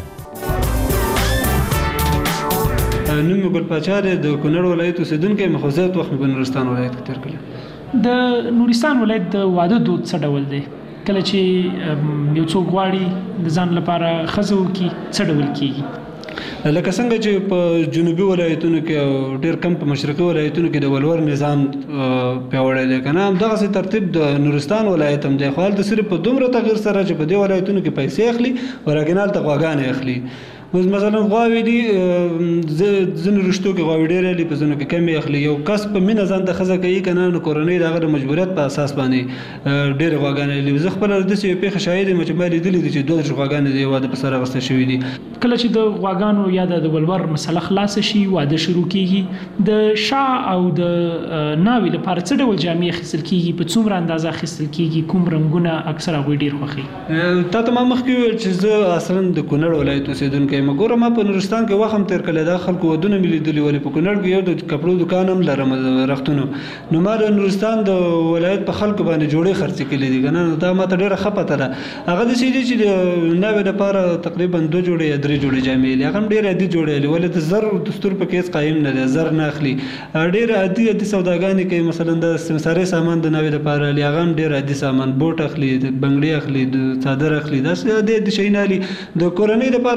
نوم ګل پاچا د کونړ ولایت اوسیدونکی مخوزات وخت په نورستان ولایت کې تیر کړی. د نورستان ولایت د واده دود څه ډول دی؟ کله چې یو څوک غواړي د ځان لپاره ښځه وکړي څه ډول کیږي؟ لکه څنګه چې په جنوبي ولایتونو کې او ډېر کم په مشرقي ولایتونو کې د ولور نظام پیاوړی دی که نه همدغسې ترتیب د نورستان ولایت هم دی، خو هلته صرف په دومره تغیر سره چې په دې ولایتونو کې پیسې اخلي ورګینال ته غواګانې اخلي. اوس مثلا غواوې دي ځینې رشتو کې غواوې ډېرې اخلي په ځینو کې کمې اخلي. یو کس په مینه ځان ته ښځه کوي که نه نو کورنۍ د هغه د مجبوریت په اساس باندې ډېرې غواګانې اخلي. زه خپله داسې یوه پېښه شاهد یم چې ما لیدلي دي چې دوه دېرش غواګانې د یو واده په سر اخیستل شوي دي. کله چې د غواګانو یا د ولور مسله خلاصه شي واده شروع کیږي، د شاه او د ناوې لپاره څه ډول جامې اخیستل کیږي؟ په څومره اندازه اخیستل کیږي؟ کوم رنګونه اکثر هغوی ډېر خوښوي؟ تا ته ما مخکې وویل چې زه اصلا د کونړ ولایت اوسېدونکی یم. ګوره ما په نورستان کې وخت هم تېر کړی دا خلکو ودونه مې لیدلي ولې په کونړ کې یو د کپړو دکان هم لرم د رختونو. نو ما د نورستان د ولایت په خلکو باندې جوړې خرڅې کړي دي که نه، نو دا ما ته ډېره ښه پته ده. هغه داسې دي چې د ناوې لپاره تقریبا دوه جوړې یا درې جوړې جامې لري، هغه هم ډېرې عادي جوړې لري. ولې د زر دستور پکې هېڅ قایم نه دی، زر نه اخلي. ډېر عادي عادي سوداګانې کوي، مثلا د سمسارۍ سامان د ناوې لپاره اخلي، هغه هم ډېر عادي سامان، بوټ اخلي، د بنګړي اخلي، د څادر اخلي، داسې عادي عادي شیونه اخلي. د کورنۍ لپاره اوس کوم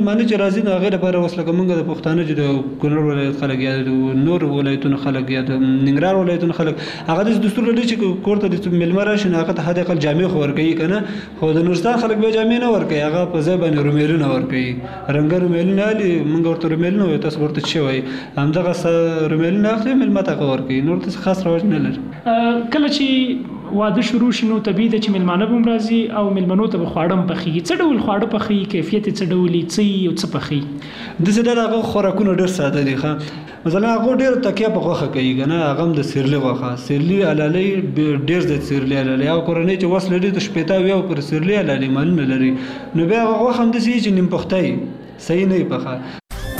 ملمانه چې راځي نو هغه لپاره وسله کومه د پښتانه چې د کونړ ولایت خلک یا د نور ولایتونو خلک یا د ننګرهار ولایتونو خلک هغه د دستور لري چې کوړه د ملمه راشي هغه ته حد اقل جامع خور کوي کنه خو د نورستان خلک به جامع نه ور کوي هغه په ځای باندې رومیلونه ور کوي رنګ رومیلونه علي موږ ورته رومیلونه وي تاسو ورته څه وایي همدغه رومیلونه اخلي ملمه ته ور کوي نور څه خاص رواج نه لري کله چې واده شروع شنو طبيعي د چې ملمانه بم راځي او ملمنو ته خواړم پخېږي څه ډول خواړه پخېږي کیفیت څه ډول څه او څه پخېږي د څه ډول هغه خوراکونه ډېر ساده دي ښه مثلا هغه ډېر تکیه په غوښه کوي کنه هغه د سیرلی غوښه سیرلی علالي ډېر د سیرلی علالي او کورنۍ چې وس لري د شپېتا ویو پر سیرلی علالي مالونه لري نو بیا هغه غوښه هم د سې چې نیم پختای صحیح نه پخه.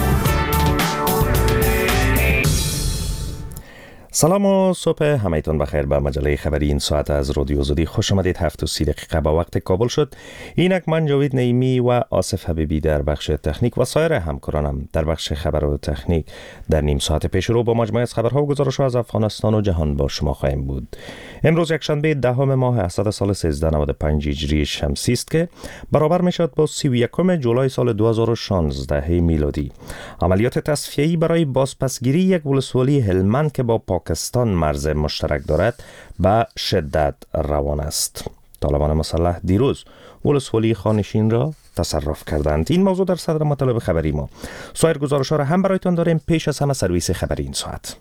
سلام و صبح همه‌تون بخیر. به مجله خبری این ساعت از رادیو آزادی خوش آمدید. هفت و سی دقیقه با وقت کابل شد. اینک من جاوید نعیمی و آصف حبیبی در بخش تکنیک و سایر همکارانم در بخش خبر و تکنیک در نیم ساعت پیش رو با مجموعه از خبرها و گزارش‌ها از افغانستان و جهان با شما خواهیم بود. امروز یکشنبه دهم ماه اسد سال سیزده نود و پنج هجری شمسی است که برابر میشد با سی و یکم جولای سال دو هزار و شانزده میلادی. عملیات تصفیه‌ای برای بازپسگیری یک ولسوالی هلمند که با پاکستان مرز مشترک دارد به شدت روان است. طالبان مسلح دیروز ولسوالی خانشین را تصرف کردند. این موضوع در صدر مطالب خبری ما. سایر گزارش‌ها را هم برایتان داریم. پیش از همه سرویس خبری این ساعت.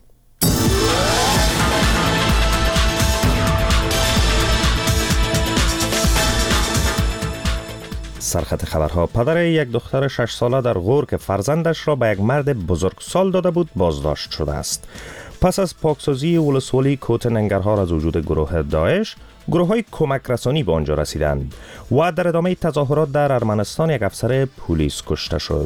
سرخط خبرها: پدر یک دختر شش ساله در غور که فرزندش را به یک مرد بزرگسال داده بود بازداشت شده است. پس از پاکسازی ولسوالی کوت ننگرهار از وجود گروه داعش، گروه‌های کمک رسانی به آنجا رسیدند و در ادامه تظاهرات در ارمنستان یک افسر پلیس کشته شد.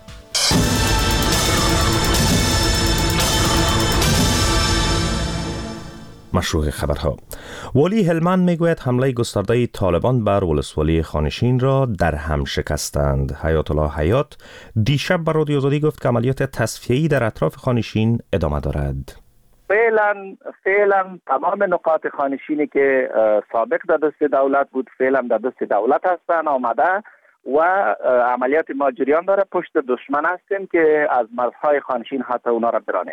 مشروع خبرها: والی هلمند میگوید حمله گسترده طالبان بر ولسوالی خانشین را در هم شکستند. حیات الله حیات دیشب بر رادیو آزادی گفت که عملیات تصفیه‌ای در اطراف خانشین ادامه دارد. فعلا فعلا تمام نقاط خانشینی که سابق در دست دولت بود فعلا در دست دولت هستند آمده و عملیات ما جریان داره. پشت دشمن هستیم که از مرزهای خانشین حتی اونا را برانیم.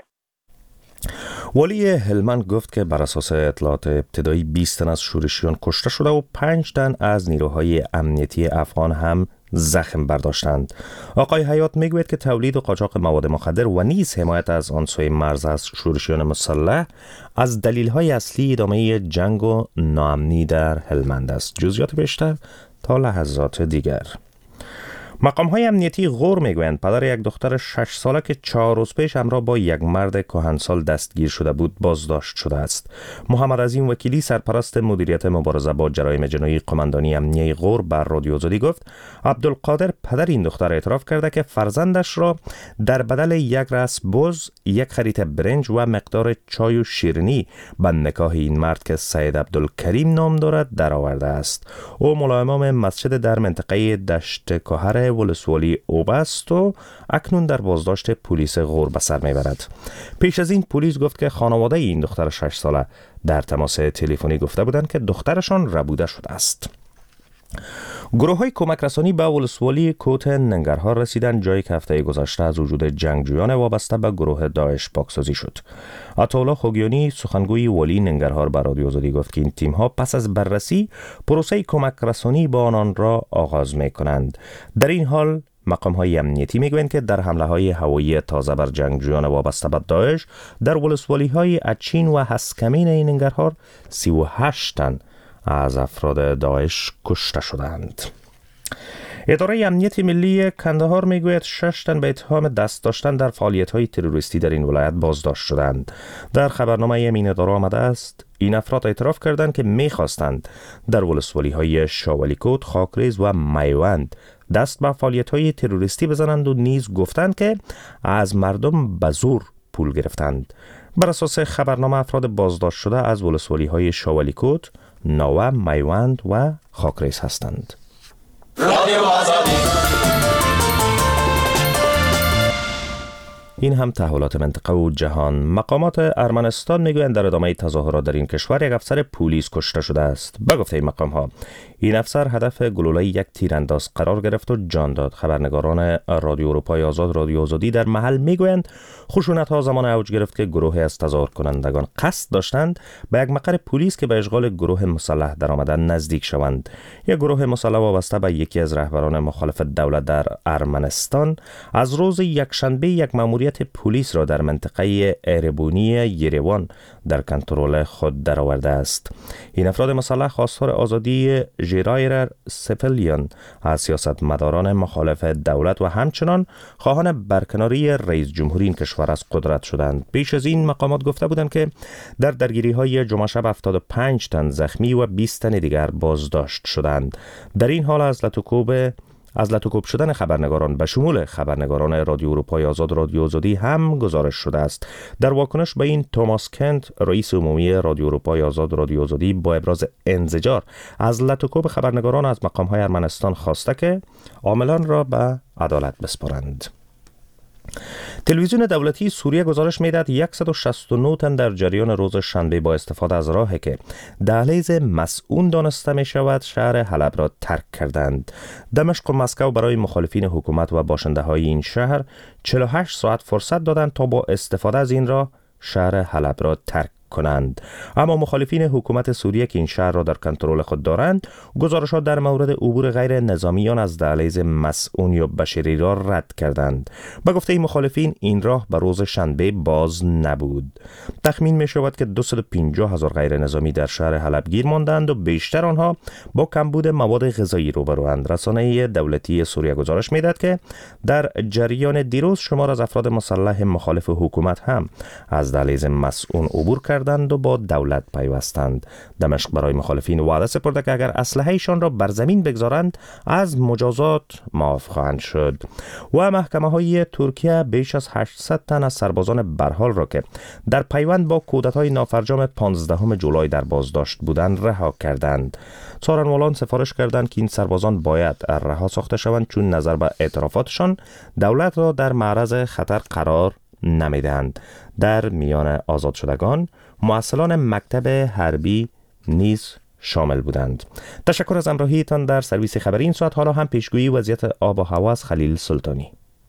والی هلمند گفت که بر اساس اطلاعات ابتدایی بیست تن از شورشیان کشته شده و پنج تن از نیروهای امنیتی افغان هم زخم برداشتند. آقای حیات میگوید که تولید و قاچاق مواد مخدر و نیز حمایت از آن سوی مرز از شورشیان مسلح از دلیل‌های اصلی ادامه جنگ و ناامنی در هلمند است. جزئیات بیشتر تا لحظات دیگر. مقام‌های امنیتی غور میگویند پدر یک دختر شش ساله که چهار روز پیش همراه با یک مرد کهنسال دستگیر شده بود بازداشت شده است. محمد عظیم وکیلی سرپرست مدیریت مبارزه با جرایم جنایی قماندانی امنیتی غور بر رادیو آزادی گفت عبدالقادر پدر این دختر اعتراف کرده که فرزندش را در بدل یک رأس بز، یک خریط برنج و مقدار چای و شیرینی به نکاح این مرد که سید عبدالکریم نام دارد درآورده است. او ملا امام مسجد در منطقه دشت کوهر ولسوالی اوبه است و اکنون در بازداشت پلیس غور به سر میبرد. پیش از این پلیس گفت که خانواده این دختر شش ساله در تماس تلفنی گفته بودند که دخترشان ربوده شده است. گروه های کمک رسانی به ولسوالی کوت ننگرهار رسیدند، جایی که هفته گذشته از وجود جنگجویان وابسته به گروه داعش پاکسازی شد. عطاالله خوگیانی سخنگوی والی ننگرهار به رادیو آزادی گفت که این تیم ها پس از بررسی پروسه کمک رسانی به آنان را آغاز می کنند. در این حال مقام های امنیتی میگویند که در حمله های هوایی تازه بر جنگجویان وابسته به داعش در ولسوالی های اچین و هسکمین ننگرهار سی و هشت تن از افراد داعش کشته شدند. اداره امنیت ملی کندهار میگوید شش تن به اتهام دست داشتن در فعالیت‌های تروریستی در این ولایت بازداشت شدند. در خبرنامه این اداره آمده است این افراد اعتراف کردند که می‌خواستند در ولسوالی‌های شاولیکوت، خاکریز و میوند دست به فعالیت‌های تروریستی بزنند و نیز گفتند که از مردم به زور پول گرفتند. بر اساس خبرنامه افراد بازداشت شده از ولسوالی‌های شاولیکوت، ناوه، میوند و خاکریز هستند. این هم تحولات منطقه و جهان. مقامات ارمنستان میگویند در ادامه تظاهرات در این کشور یک افسر پلیس کشته شده است. به گفته این مقام ها این افسر هدف گلوله یک تیرانداز قرار گرفت و جان داد. خبرنگاران رادیو اروپای آزاد رادیو آزادی در محل میگویند خشونت ها زمان اوج گرفت که گروهی از تظاهر کنندگان قصد داشتند به یک مقر پلیس که به اشغال گروه مسلح در آمدن نزدیک شوند. یک گروه مسلح وابسته به یکی از رهبران مخالف دولت در ارمنستان از روز یکشنبه یک ماموریت پلیس را در منطقه ایربونی یریوان در کنترل خود درآورده است. این افراد مسلح خواستار آزادی ژیرایر سفلیان از سیاستمداران مخالف دولت و همچنان خواهان برکناری رئیس جمهوری این کشور از قدرت شدند. پیش از این مقامات گفته بودند که در درگیری های جمعه شب هفتاد و پنج تن زخمی و بیست تن دیگر بازداشت شدند. در این حال از لطوکوب از لطوکوب شدن خبرنگاران به شمول خبرنگاران رادیو اروپای آزاد رادیو آزادی هم گزارش شده است. در واکنش به این توماس کنت رئیس عمومی رادیو اروپای آزاد رادیو آزادی با ابراز انزجار از لطوکوب خبرنگاران از مقام‌های ارمنستان خواسته که عاملان را به عدالت بسپارند. تلویزیون دولتی سوریه گزارش می‌دهد صد و شصت و نه تن در جریان روز شنبه با استفاده از راهی که دهلیز مسئون دانسته می شود شهر حلب را ترک کردند. دمشق و مسکو برای مخالفین حکومت و باشنده های این شهر چهل و هشت ساعت فرصت دادند تا با استفاده از این راه شهر حلب را ترک کنند. اما مخالفین حکومت سوریه که این شهر را در کنترل خود دارند گزارشات در مورد عبور غیر نظامیان از دهلیز مسئون یا بشری را رد کردند. به گفته این مخالفین این راه به روز شنبه باز نبود. تخمین می شود که دویست و پنجاه هزار غیر نظامی در شهر حلب گیر ماندند و بیشتر آنها با کمبود مواد غذایی روبروند. رسانه دولتی سوریه گزارش می دهد که در جریان دیروز شمار از افراد مسلح مخالف حکومت هم از دهلیز مسئون عبور کردند و با دولت پیوستند. دمشق برای مخالفین وعده سپرده که اگر اسلحه‌شان را بر زمین بگذارند از مجازات معاف خواهند شد. و محکمه های ترکیه بیش از هشتصد تن از سربازان برحال را که در پیوند با کودتای نافرجام پانزدهم جولای در بازداشت بودند رها کردند. څارنوالان سفارش کردند که این سربازان باید رها ساخته شوند چون نظر به اعترافاتشان دولت را در معرض خطر قرار نمیدهند. در میان آزاد شدگان مؤسسان مکتب حربی نیز شامل بودند. تشکر از همراهیتان در سرویس خبری این ساعت. حالا هم پیشگویی وضعیت آب و هوا از خلیل سلطانی.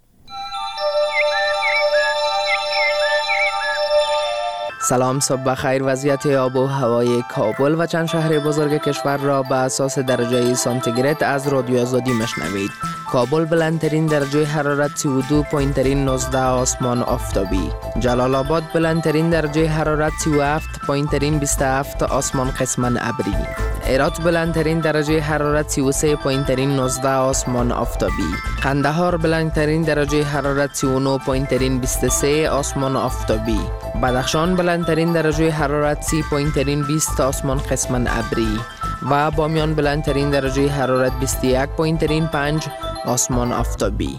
سلام، صبح بخیر. وضعیت آب و هوای کابل و چند شهر بزرگ کشور را به اساس درجه سانتیگراد از رادیو آزادی مشنوید. کابل بلندترین درجه حرارت سی و دو پوینت نوزده آسمان آفتابی. جلال آباد بلندترین درجه حرارت سی و هفت پوینت بیست و هفت آسمان قسماً ابری. هرات بلندترین درجه حرارت سی و سه پوینت نوزده آسمان آفتابی. قندهار بلندترین درجه حرارت سی و نه پوینت بیست و سه آسمان آفتابی. بدخشان بلندترین درجه حرارت سی پوینت بیست آسمان قسماً ابری و بامیان بلندترین درجه حرارت بیست و یک پوینت پنج آسمان آفتابی.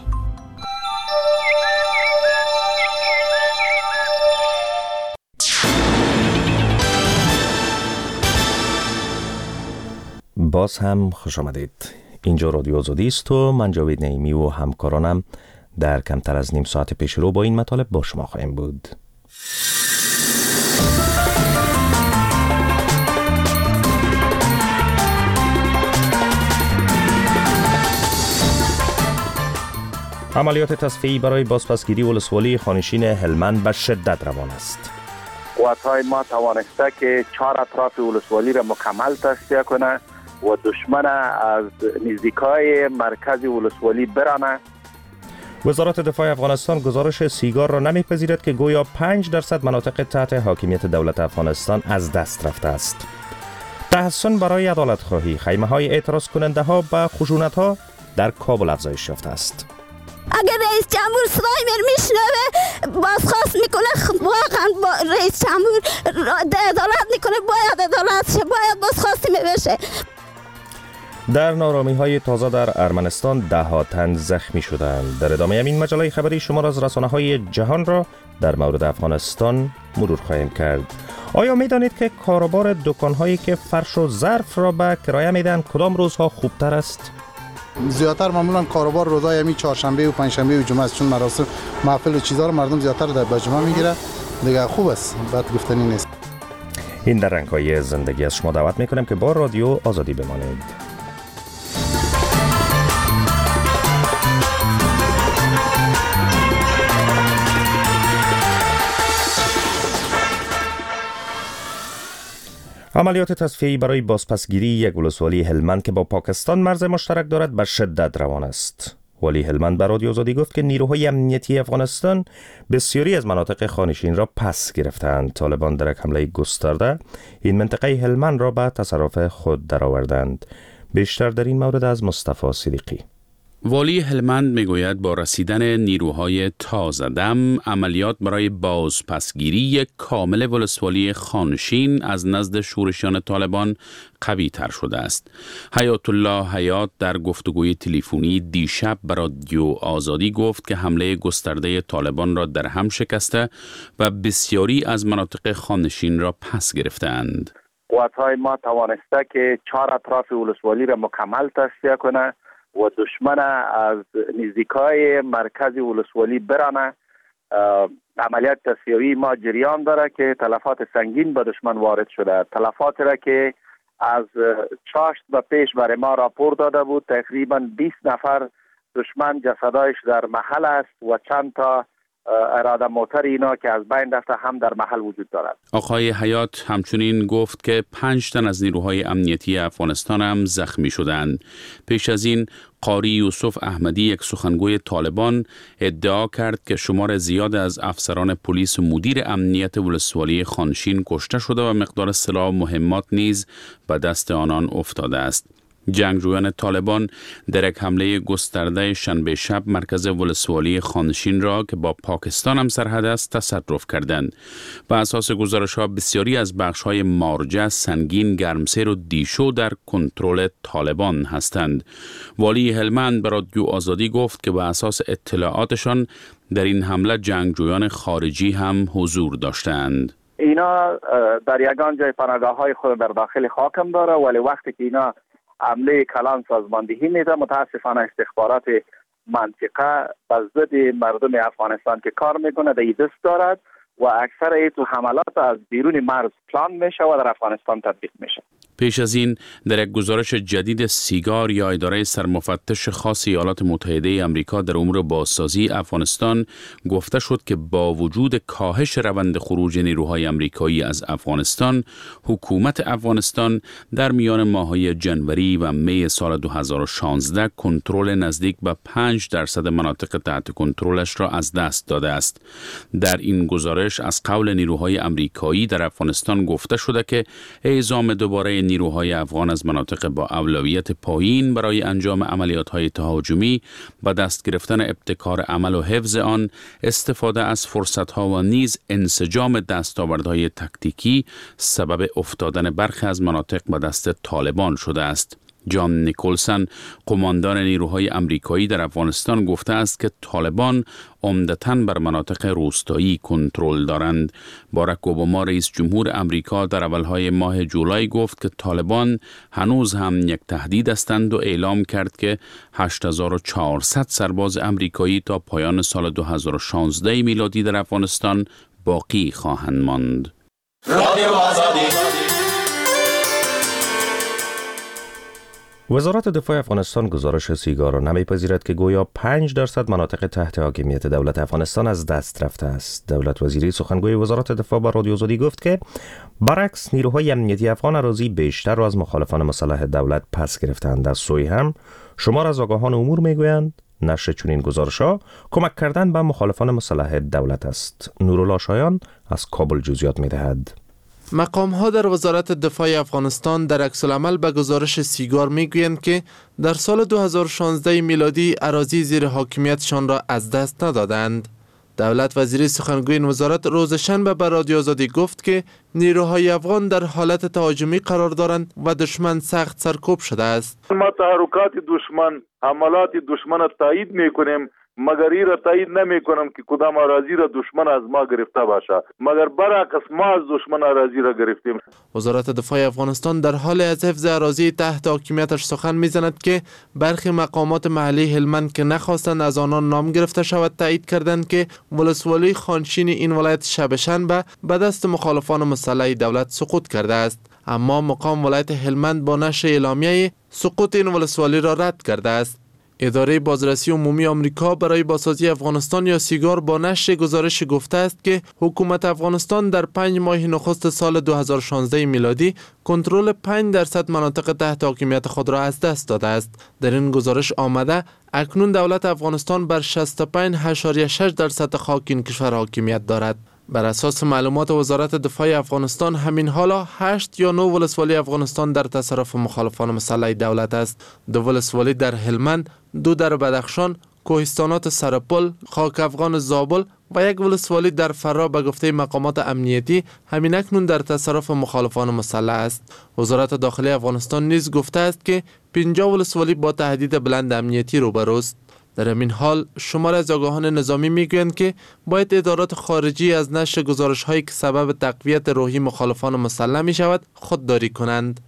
باز هم خوش آمدید. اینجا رادیو آزادی است و من جاوید نعیمی و همکارانم در کمتر از نیم ساعت پیش رو با این مطالب با شما خواهیم بود. عملیات تصفیه‌ای برای بازپسگیری ولسوالی خانشین هلمند به شدت روان است. قوات‌های ما توانسته که چهار اطراف ولسوالی را مکمل تصفیه کنه و دشمن از نزدیکای مرکز ولسوالی برانه. وزارت دفاع افغانستان گزارش سیگار را نمیپذیرد که گویا پنج درصد مناطق تحت حاکمیت دولت افغانستان از دست رفته است. تحسن برای عدالت خواهی، خیمه های اعتراض کننده ها به خشونت ها در کابل افزایش یافته است. اگر رئیس جمهور صدای من میشنوه بازخواست میکنه واقعا با رئیس جمهور عدالت میکنه، باید عدالت شه، باید بازخواستی میبشه. در نارامی های تازه در ارمنستان ده ها تن زخمی شدند. در ادامه این مجله خبری شما از رسانه های جهان را در مورد افغانستان مرور خواهیم کرد. آیا می دانید که کاروبار دکان هایی که فرش و ظرف را به کرایه میدن کدام روزها خوبتر است؟ زیاتر معمولا کاروبار روزای همین چهارشنبه و پنجشنبه و جمعه است، چون مراسم محفل و چیزا رو مردم زیاتر در بجمع میگیره دیگه. خوب است، بد گفتنی نیست. این در رنگ‌های زندگی از شما دعوت میکنم که با رادیو آزادی بمانید. عملیات تصفیه‌ای برای بازپسگیری یک ولسوالی هلمند که با پاکستان مرز مشترک دارد به شدت روان است. والی هلمند به رادیو آزادی گفت که نیروهای امنیتی افغانستان بسیاری از مناطق خانشین را پس گرفتند. طالبان در یک حمله گسترده این منطقه هلمند را به تصرف خود درآوردند. بیشتر در این مورد از مصطفی صدیقی. والی هلمند میگوید با رسیدن نیروهای تازه دم عملیات برای بازپسگیری یک کامل ولسوالی خانشین از نزد شورشیان طالبان قوی تر شده است. حیات الله حیات در گفتگوی تلفنی دیشب به رادیو آزادی گفت که حمله گسترده طالبان را در هم شکسته و بسیاری از مناطق خانشین را پس گرفتند. قوت‌های ما توانسته که چهار اطراف ولسوالی را مکمل تصفیه کنه و دشمن از نزدیکای مرکز ولسوالی برانه. عملیات تصفیه‌ای ما جریان داره که تلفات سنگین به دشمن وارد شده. تلفاتی را که از چاشت به پیش برای ما راپور داده بود، تقریبا بیست نفر دشمن جسدایش در محل است و چند تا اراده موتر اینا که از بین رفته هم در محل وجود دارد. آقای حیات همچنین گفت که پنج تن از نیروهای امنیتی افغانستان هم زخمی شدند. پیش از این قاری یوسف احمدی، یک سخنگوی طالبان، ادعا کرد که شمار زیاد از افسران پلیس و مدیر امنیت ولسوالی خانشین کشته شده و مقدار سلاح و مهمات نیز به دست آنان افتاده است. جنگجویان طالبان در یک حمله گسترده شنبه شب مرکز ولسوالی خانشین را که با پاکستان هم سرحد است تصرف کردند. بر اساس گزارش‌ها بسیاری از بخش‌های مارجه، سنگین، گرمسیر و دیشو در کنترل طالبان هستند. والی هلمند به رادیو آزادی گفت که بر اساس اطلاعاتشان در این حمله جنگجویان خارجی هم حضور داشتند. اینا در یگان جای پناهگاه‌های خود در داخل خاکم داره، ولی وقتی که اینا عمله کلان سازماندهی میده، متاسفانه استخبارات منطقه به ضد مردم افغانستان که کار میکنه در دست دارد و اکثر ای تو حملات از بیرون مرز پلان میشه و در افغانستان تطبیق میشه. پیش از این در یک گزارش جدید سیگار یا اداره سرمفتش خاص ایالات متحده آمریکا در امور بازسازی افغانستان گفته شد که با وجود کاهش روند خروج نیروهای آمریکایی از افغانستان، حکومت افغانستان در میان ماه‌های جنوری و می سال دو هزار و شانزده کنترل نزدیک به پنج درصد مناطق تحت کنترلش را از دست داده است. در این گزارش از قول نیروهای آمریکایی در افغانستان گفته شده که اعزام دوباره نیروهای افغان از مناطق با اولویت پایین برای انجام عملیات‌های تهاجمی با دست گرفتن ابتکار عمل و حفظ آن، استفاده از فرصت‌ها و نیز انسجام دستاوردهای تکتیکی سبب افتادن برخی از مناطق به دست طالبان شده است. جان نیکولسن، قماندان نیروهای آمریکایی در افغانستان، گفته است که طالبان عمدتاً بر مناطق روستایی کنترل دارند. باراک اوباما رئیس جمهور آمریکا در اولهای ماه جولای گفت که طالبان هنوز هم یک تهدید هستند و اعلام کرد که هشت هزار و چهارصد سرباز آمریکایی تا پایان سال دو هزار و شانزده میلادی در افغانستان باقی خواهند ماند. رادیو آزادی. وزارت دفاع افغانستان گزارش سیگار را نمیپذیرد که گویا پنج درصد مناطق تحت حاکمیت دولت افغانستان از دست رفته است. دولت وزیری سخنگوی وزارت دفاع با رادیو آزادی گفت که برعکس نیروهای امنیتی افغان اراضی بیشتر را از مخالفان مسلح دولت پس گرفتند. از سوی هم شمار از آگاهان امور میگویند نشر چنین گزارش‌ها کمک کردن به مخالفان مسلح دولت است. نورالله شایان از کابل جزئیات می‌دهد. مقام ها در وزارت دفاع افغانستان در عکس العمل به گزارش سیگار میگویند که در سال دو هزار و شانزده میلادی اراضی زیر حاکمیتشان را از دست ندادند. دولت وزیری سخنگوی این وزارت روز شنبه به رادیو آزادی گفت که نیروهای افغان در حالت تهاجمی قرار دارند و دشمن سخت سرکوب شده است. ما تحرکات دشمن، حملات دشمن را تایید میکنیم مگر این را تایید نمی کنم که کدام اراضی را دشمن از ما گرفته باشه، مگر برعکس ما از دشمن اراضی را گرفتیم. وزارت دفاع افغانستان در حال از حفظ اراضی تحت حاکمیتش سخن میزند که برخی مقامات محلی هلمند که نخواستند از آنان نام گرفته شود تایید کردند که ولسوالی خانشین این ولایت شبشنبه به دست مخالفان مسلح دولت سقوط کرده است. اما مقام ولایت هلمند با نشر اعلامیه سقوط این ولسوالی را رد کرده است. اداره بازرسی عمومی آمریکا برای بازسازی افغانستان یا سیگار با نشر گزارش گفته است که حکومت افغانستان در پنج ماه نخست سال دو هزار و شانزده میلادی کنترل پنج درصد مناطق تحت حاکمیت خود را از دست داده است. در این گزارش آمده اکنون دولت افغانستان بر شصت و پنج ممیز شش درصد خاک این کشور حاکمیت دارد. بر اساس معلومات وزارت دفاع افغانستان همین حالا هشت یا نه ولسوالی افغانستان در تصرف مخالفان مسلح دولت است. دو ولسوالی در هلمند، دو در بدخشان، کوهستانات سرپل، خاک افغان زابل و یک ولسوالی در فرا به گفته مقامات امنیتی همین اکنون در تصرف مخالفان مسلح است. وزارت داخلی افغانستان نیز گفته است که پنجاه ولسوالی با تهدید بلند امنیتی روبروست. در همین حال شمار از آگاهان نظامی میگویند که باید ادارات خارجی از نشر گزارش هایی که سبب تقویت روحی مخالفان مسلح می شود خودداری کنند.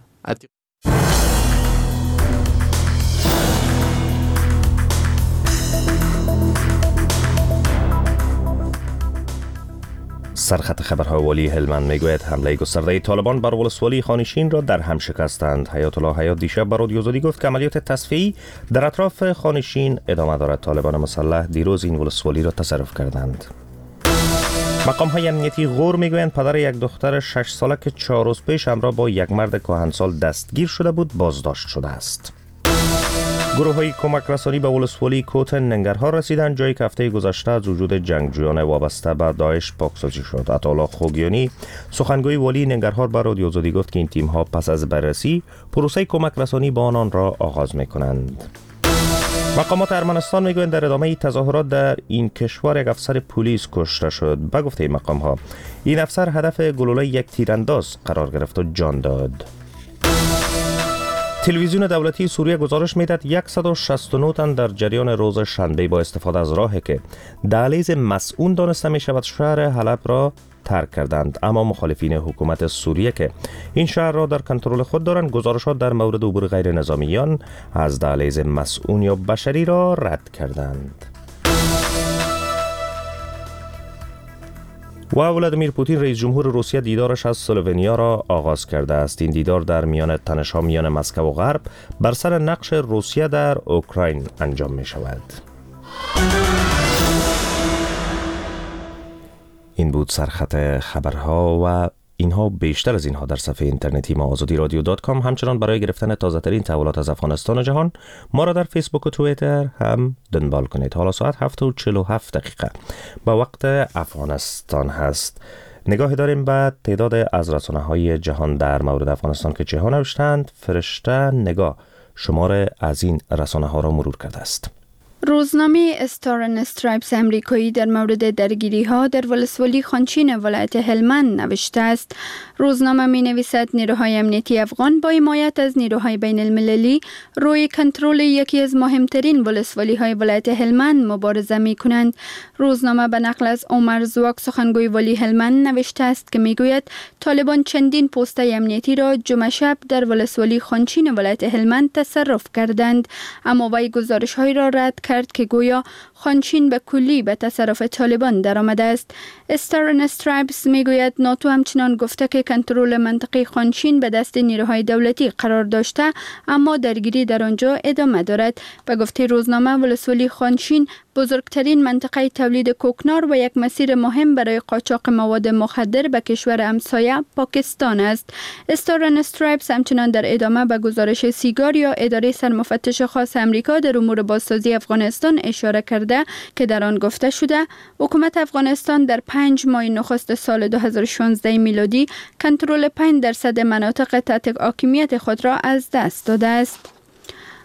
سرخط خبرهای والی هلمند میگوید حمله گسترده طالبان بر ولسوالی خانشین را در هم شکستند. حیات الله حیات دیشب به رادیو آزادی گفت که عملیات تصفیه‌ای در اطراف خانشین ادامه دارد. طالبان مسلح دیروز این ولسوالی را تصرف کردند. مقام های امنیتی غور میگویند پدر یک دختر شش ساله که چهار روز پیش همراه با یک مرد کهنسال دستگیر شده بود بازداشت شده است. گروه های کمک رسانی به ولسوالی کوتن ننگرهار رسیدند، جایی که هفته گذشته از وجود جنگجویان وابسته به داعش پاکسازی شد. عطاالله خوگیانی سخنگوی والی ننگرهار به رادیو آزادی گفت که این تیم ها پس از بررسی پروسه کمک رسانی به آنان را آغاز می کنند. مقامات ارمنستان میگویند در ادامه تظاهرات در این کشور یک افسر پلیس کشته شد. به گفته مقام ها این افسر هدف گلوله یک تیرانداز قرار گرفت و جان داد. تلویزیون دولتی سوریه گزارش میدهد صد و شصت و نه تن در جریان روز شنبه با استفاده از راهی که دهلیز مسئول دانسته می شود شهر حلب را ترک کردند، اما مخالفین حکومت سوریه که این شهر را در کنترل خود دارند گزارشات در مورد عبور غیر نظامیان از دهلیز مسئول یا بشری را رد کردند. و ولادیمیر پوتین رئیس جمهور روسیه دیدارش از اسلوونیا را آغاز کرده است. این دیدار در میان تنش‌ها میان مسکو و غرب بر سر نقش روسیه در اوکراین انجام می شود. این بود سرخط خبرها و اینها بیشتر از اینها در صفحه اینترنتی ما آزادی رادیو دات کام. همچنان برای گرفتن تازه ترین تحولات از افغانستان و جهان ما را در فیسبوک و توییتر هم دنبال کنید. حالا ساعت هفت و چهل و هفت دقیقه با وقت افغانستان هست. نگاهی داریم به تعداد از رسانه‌های جهان در مورد افغانستان که چه ها نوشتند. فرشته نگاه شمار از این رسانه‌ها را مرور کرده است. روزنامه استار اند استرایپس امریکایی در مورد درگیری ها در ولسوالی خانشین ولایت هلمند نوشته است. روزنامه می نویسد نیروهای امنیتی افغان با حمایت از نیروهای بین المللی روی کنترل یکی از مهمترین ولسوالی های ولایت هلمند مبارزه می کنند. روزنامه به نقل از عمر زواک سخنگوی والی هلمند نوشته است که می گوید طالبان چندین پوسته امنیتی را جمعه شب در ولسوالی خانشین ولایت هلمند تصرف کردند، اما وی گزارش های را رد کرد که گویا خانشین به کلی به تصرف طالبان درآمده است. استار اند استرایپس میگوید ناتو همچنان گفته که کنترل منطقه خانشین به دست نیروهای دولتی قرار داشته، اما درگیری در آنجا ادامه دارد. به گفته روزنامه ولسوالی خانشین بزرگترین منطقه تولید کوکنار و یک مسیر مهم برای قاچاق مواد مخدر به کشور همسایه پاکستان است. استار اند استرایپس همچنان در ادامه به گزارش سیگار یا اداره سرمفتش خاص امریکا در امور بازسازی افغانستان اشاره کرده که در آن گفته شده حکومت افغانستان در پنج ماه نخست سال دو هزار و شانزده میلادی کنترل پنج درصد مناطق تحت حاکمیت خود را از دست داده است.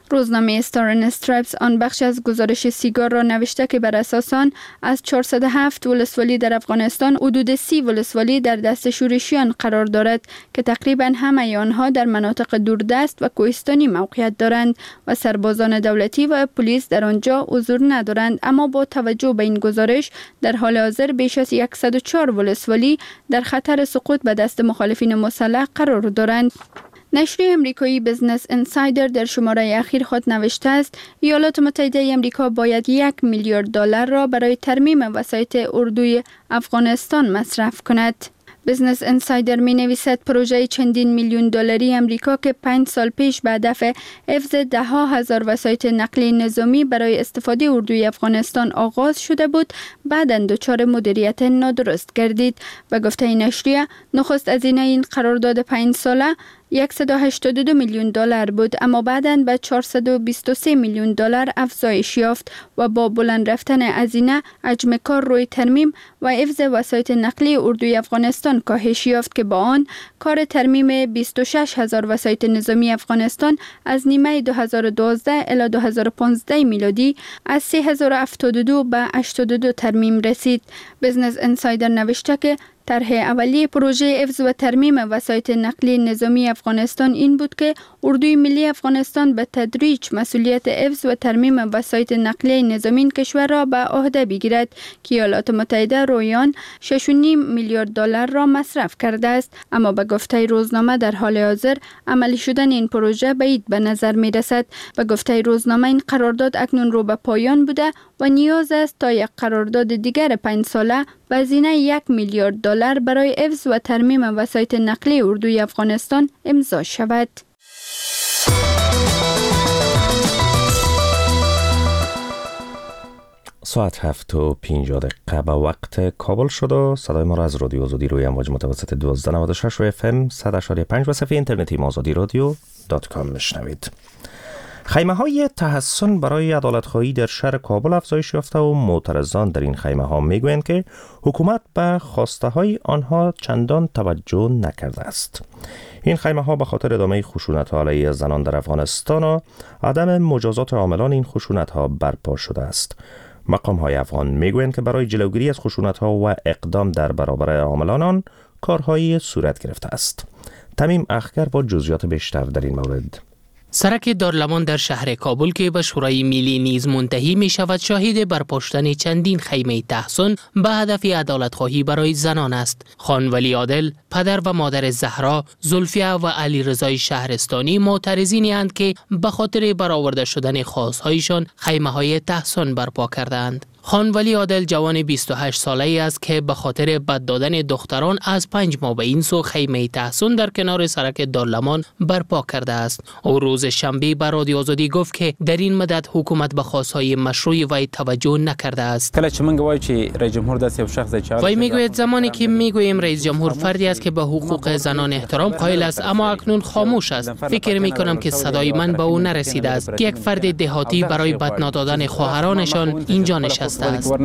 روزنامه استار استرایپس آن بخش از گزارش سیگار را نوشته که بر اساس آن از چهارصد و هفت ولسوالی در افغانستان حدود سی ولسوالی در دست شورشیان قرار دارد که تقریبا همه آنها در مناطق دوردست و کوهستانی موقعیت دارند و سربازان دولتی و پلیس در آنجا حضور ندارند. اما با توجه به این گزارش در حال حاضر بیش از صد و چهار ولسوالی در خطر سقوط به دست مخالفین مسلح قرار دارند. نشر امریکایی بزنس انسایدر در شماره اخیر خود نوشته است ایالات متحده امریکا باید یک میلیارد دلار را برای ترمیم وسایط اردوی افغانستان مصرف کند. بزنس انسایدر می نویسد پروژه چندین میلیون دلاری امریکا که پنج سال پیش به هدف حفظ ده ها هزار وسایط نقلیه نظامی برای استفاده اردوی افغانستان آغاز شده بود بعداً دچار مدیریت نادرست گردید. و گفته نشریه نخست هزینه این قرارداد پنج ساله صد و هشتاد و دو میلیون دلار بود اما بعداً به چهارصد و بیست و سه میلیون دلار افزایش یافت و با بلند رفتن هزینه حجم کار روی ترمیم و حفظ وسایط نقلیه اردوی افغانستان کاهش یافت که با آن کار ترمیم بیست و شش هزار وسایط نظامی افغانستان از نیمه دو هزار و دوازده الی دو هزار و پانزده میلادی از سه هزار و هفتاد و دو به هشتاد و دو ترمیم رسید. بزنس انسایدر نوشته که طرح اولیه پروژه حفظ و ترمیم وسایط نقلیه نظامی افغانستان این بود که اردوی ملی افغانستان به تدریج مسئولیت حفظ و ترمیم وسایط نقلیه نظامی کشور را به عهده بگیرد که ایالات متحده رویان شش و نیم میلیارد دلار را مصرف کرده است. اما به گفته روزنامه در حال حاضر عملی شدن این پروژه بعید به نظر می رسد. به گفته روزنامه این قرارداد اکنون رو به پایان بوده و نیاز است تا یک قرارداد دیگر پنج ساله به هزینه یک میلیارد دلار برای حفظ و ترمیم وسایط نقلیه اردوی افغانستان امضا شود. ساعت هفت و پنجاه دقیقه به وقت کابل شد و صدای ما را از رادیو آزادی روی امواج متوسط دویست و نود و شش و اف ام صد و پنج و صفحه اینترنتی ما آزادی رادیو دات کام میشنوید. خیمه های تحسن برای عدالت‌خواهی در شهر کابل افزایش یافته و معترضان در این خیمه ها میگویند که حکومت به خواسته های آنها چندان توجه نکرده است. این خیمه ها به خاطر ادامه خشونت ها علیه زنان در افغانستان و عدم مجازات عاملان این خشونت ها برپا شده است. مقام های افغان میگویند که برای جلوگیری از خشونت ها و اقدام در برابر عاملان آن کارهایی صورت گرفته است. تمیم اخگر با جزئیات بیشتر در این مورد. سرک دارلمان در شهر کابل که به شورای ملی نیز منتهی می شود شاهد برپاشتن چندین خیمه تحسن به هدف عدالت‌خواهی برای زنان است. خان ولی عادل، پدر و مادر زهرا، زلفیه و علی رضای شهرستانی معترضینی اند که به خاطر برآورده شدن خواست‌هایشان خیمه های تحسن برپا کردند. خان ولی عادل جوان بیست و هشت ساله ای است که به خاطر بد دادن دختران از پنج ماه به این سو خیمه تحسن در کنار سرک دارلمان برپا کرده است. او روز شنبه به رادیو آزادی گفت که در این مدت حکومت به خواستهای مشروع وی توجه نکرده است. کله چې موږ وایو چې رئیس جمهور داسې یو شخص دی چې وی میگوید زمانی که میگوییم رئیس جمهور فردی است که به حقوق زنان احترام قائل است اما اکنون خاموش است. فکر میکنم که صدای من به او نرسیده است که یک فرد دهاتی برای بد نادادن خواهرانشان اینجا نشسته.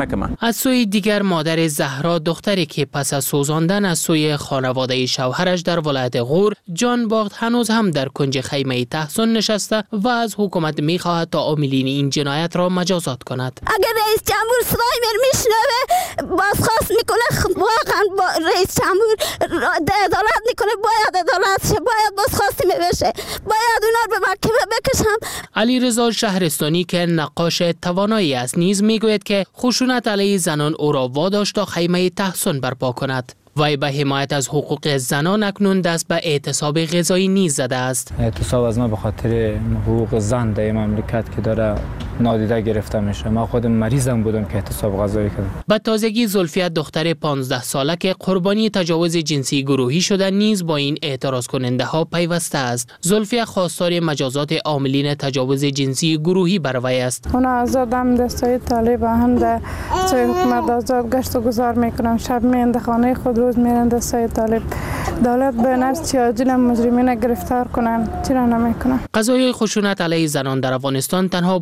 از سوی دیگر مادر زهرا دختری که پس از سوزاندن از سوی خانواده شوهرش در ولایت غور جان باخت هنوز هم در کنج خیمه تحسن نشسته و از حکومت میخواهد تا عاملین این جنایت را مجازات کند. اگر رئیس جمهور صدای من میشنوه بازخواست میکنه واقعا با رئیس جمهور عدالت میکنه باید عدالت شه باید بازخواستی میبشه باید اونا رو به محکمه بکشم. علی رضا شهرستانی که نقاش توانایی است نیز میگوید که خشونت علیه زنان او را واداشت تا خیمه تحسن برپا کند. وی به حمایت از حقوق زنان اکنون دست به اعتصاب غذایی نیز زده است. اعتصاب از ما به خاطر حقوق زن در مملکت که داره نادیده گرفته میشه. ما خودم مریضم بودم که اعتصاب غذایی کردم. به تازگی زلفیه دختر پانزده ساله که قربانی تجاوز جنسی گروهی شده نیز با این اعتراض کننده ها پیوسته است. زلفیه خواستار مجازات عاملین تجاوز جنسی گروهی بر وی است. اونا آزاد هم دستای طالب هم در سوی حکومت آزاد گشت و گذار میکنن. شب میند خانه خود روز میرن دستای طالب. دولت به نفس عاجل مجرمین گرفتار کنن. چرا نمیکنن؟ قضایای خشونت علیه زنان در افغانستان تنها با این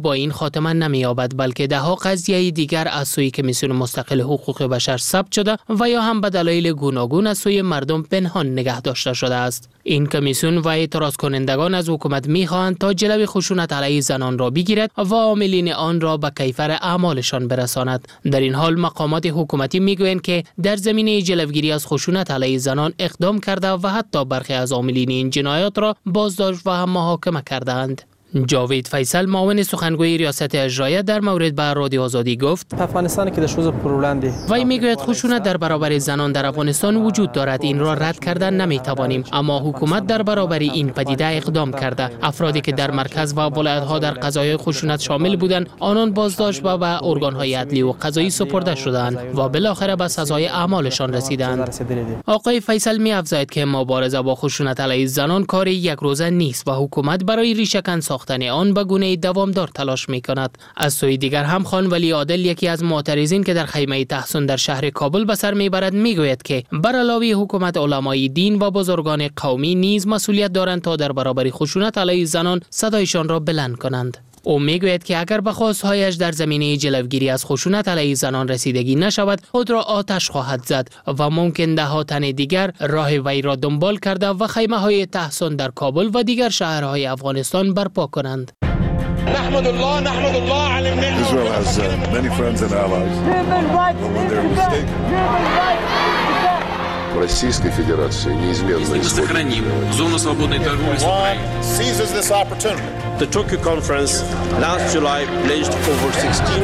خاتمه نمی‌یابد، بلکه ده‌ها قضیه دیگر از سوی کمیسیون مستقل حقوق بشر ثبت شده و یا هم به دلایل گوناگون از سوی مردم پنهان نگه داشته شده است. این کمیسیون و اعتراض کنندگان از حکومت می‌خواهند تا جلوی خشونت علیه زنان را بگیرد و عاملین آن را به کیفر اعمالشان برساند. در این حال مقامات حکومتی میگویند که در زمینه جلوگیری از خشونت علیه زنان اقدام کرده و حتی برخی از عاملین این جنایات را بازداشت و هم محاکمه کردند. جاوید فیصل معاون سخنگوی ریاست اجرایه در مورد به رادیو آزادی گفت افغانستان که دشوز پرولاندی وی میگوید خشونت در برابر زنان در افغانستان وجود دارد، این را رد کردن نمیتوانیم، اما حکومت در برابر این پدیده اقدام کرده. افرادی که در مرکز و ولایت‌ها در قضایای خشونت شامل بودند آنان بازداشت و به ارگان‌های عدلی و قضایی سپرده شدند و بالاخره به سزای اعمالشان رسیدند. آقای فیصل می‌افزاید که مبارزه با خشونت علیه زنان کار یک روزه نیست و حکومت برای ریشه‌کن ساختن آن به گونه دوامدار تلاش می‌کند. از سوی دیگر هم خان ولی عادل، یکی از معترضین که در خیمه تحصن در شهر کابل به سر میبرد، میگوید که بر علاوه حکومت علمای دین و بزرگان قومی نیز مسئولیت دارند تا در برابر خشونت علیه زنان صدایشان را بلند کنند. او میگوید که اگر به خواستهایش در زمینه جلوگیری از خشونت علیه زنان رسیدگی نشود، خود را آتش خواهد زد و ممکن ده ها تن دیگر راه وی را دنبال کرده و خیمه های تحصن در کابل و دیگر شهرهای افغانستان برپا کنند. نحمد الله نحمد الله على النعمة. Israel has uh, many friends and allies. When they're mistaken. Российской Федерации неизменно сохраним зону свободной торговли с Украиной. Seizes this opportunity. The Tokyo conference last July pledged over sixteen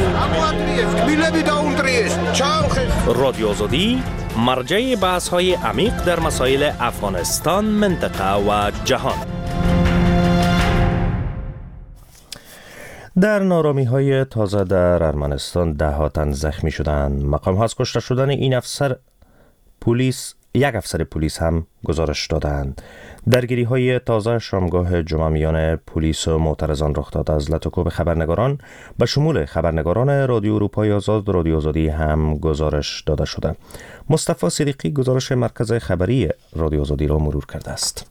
رادیو آزادی مرجع بحث‌های عمیق در مسائل افغانستان، منطقه و جهان. در نارامی‌های تازه در ارمنستان ده ها تن زخمی شدند. مقام از کشته شدن این افسر پلیس یک افسر پلیس هم گزارش دادند. درگیری های تازه شامگاه جمعه میان پلیس و معترضان رخ داد. از لطوکوب خبرنگاران به شمول خبرنگاران رادیو اروپای آزاد، رادیو آزادی هم گزارش داده شده. مصطفی صدیقی گزارش مرکز خبری رادیو آزادی را مرور کرده است.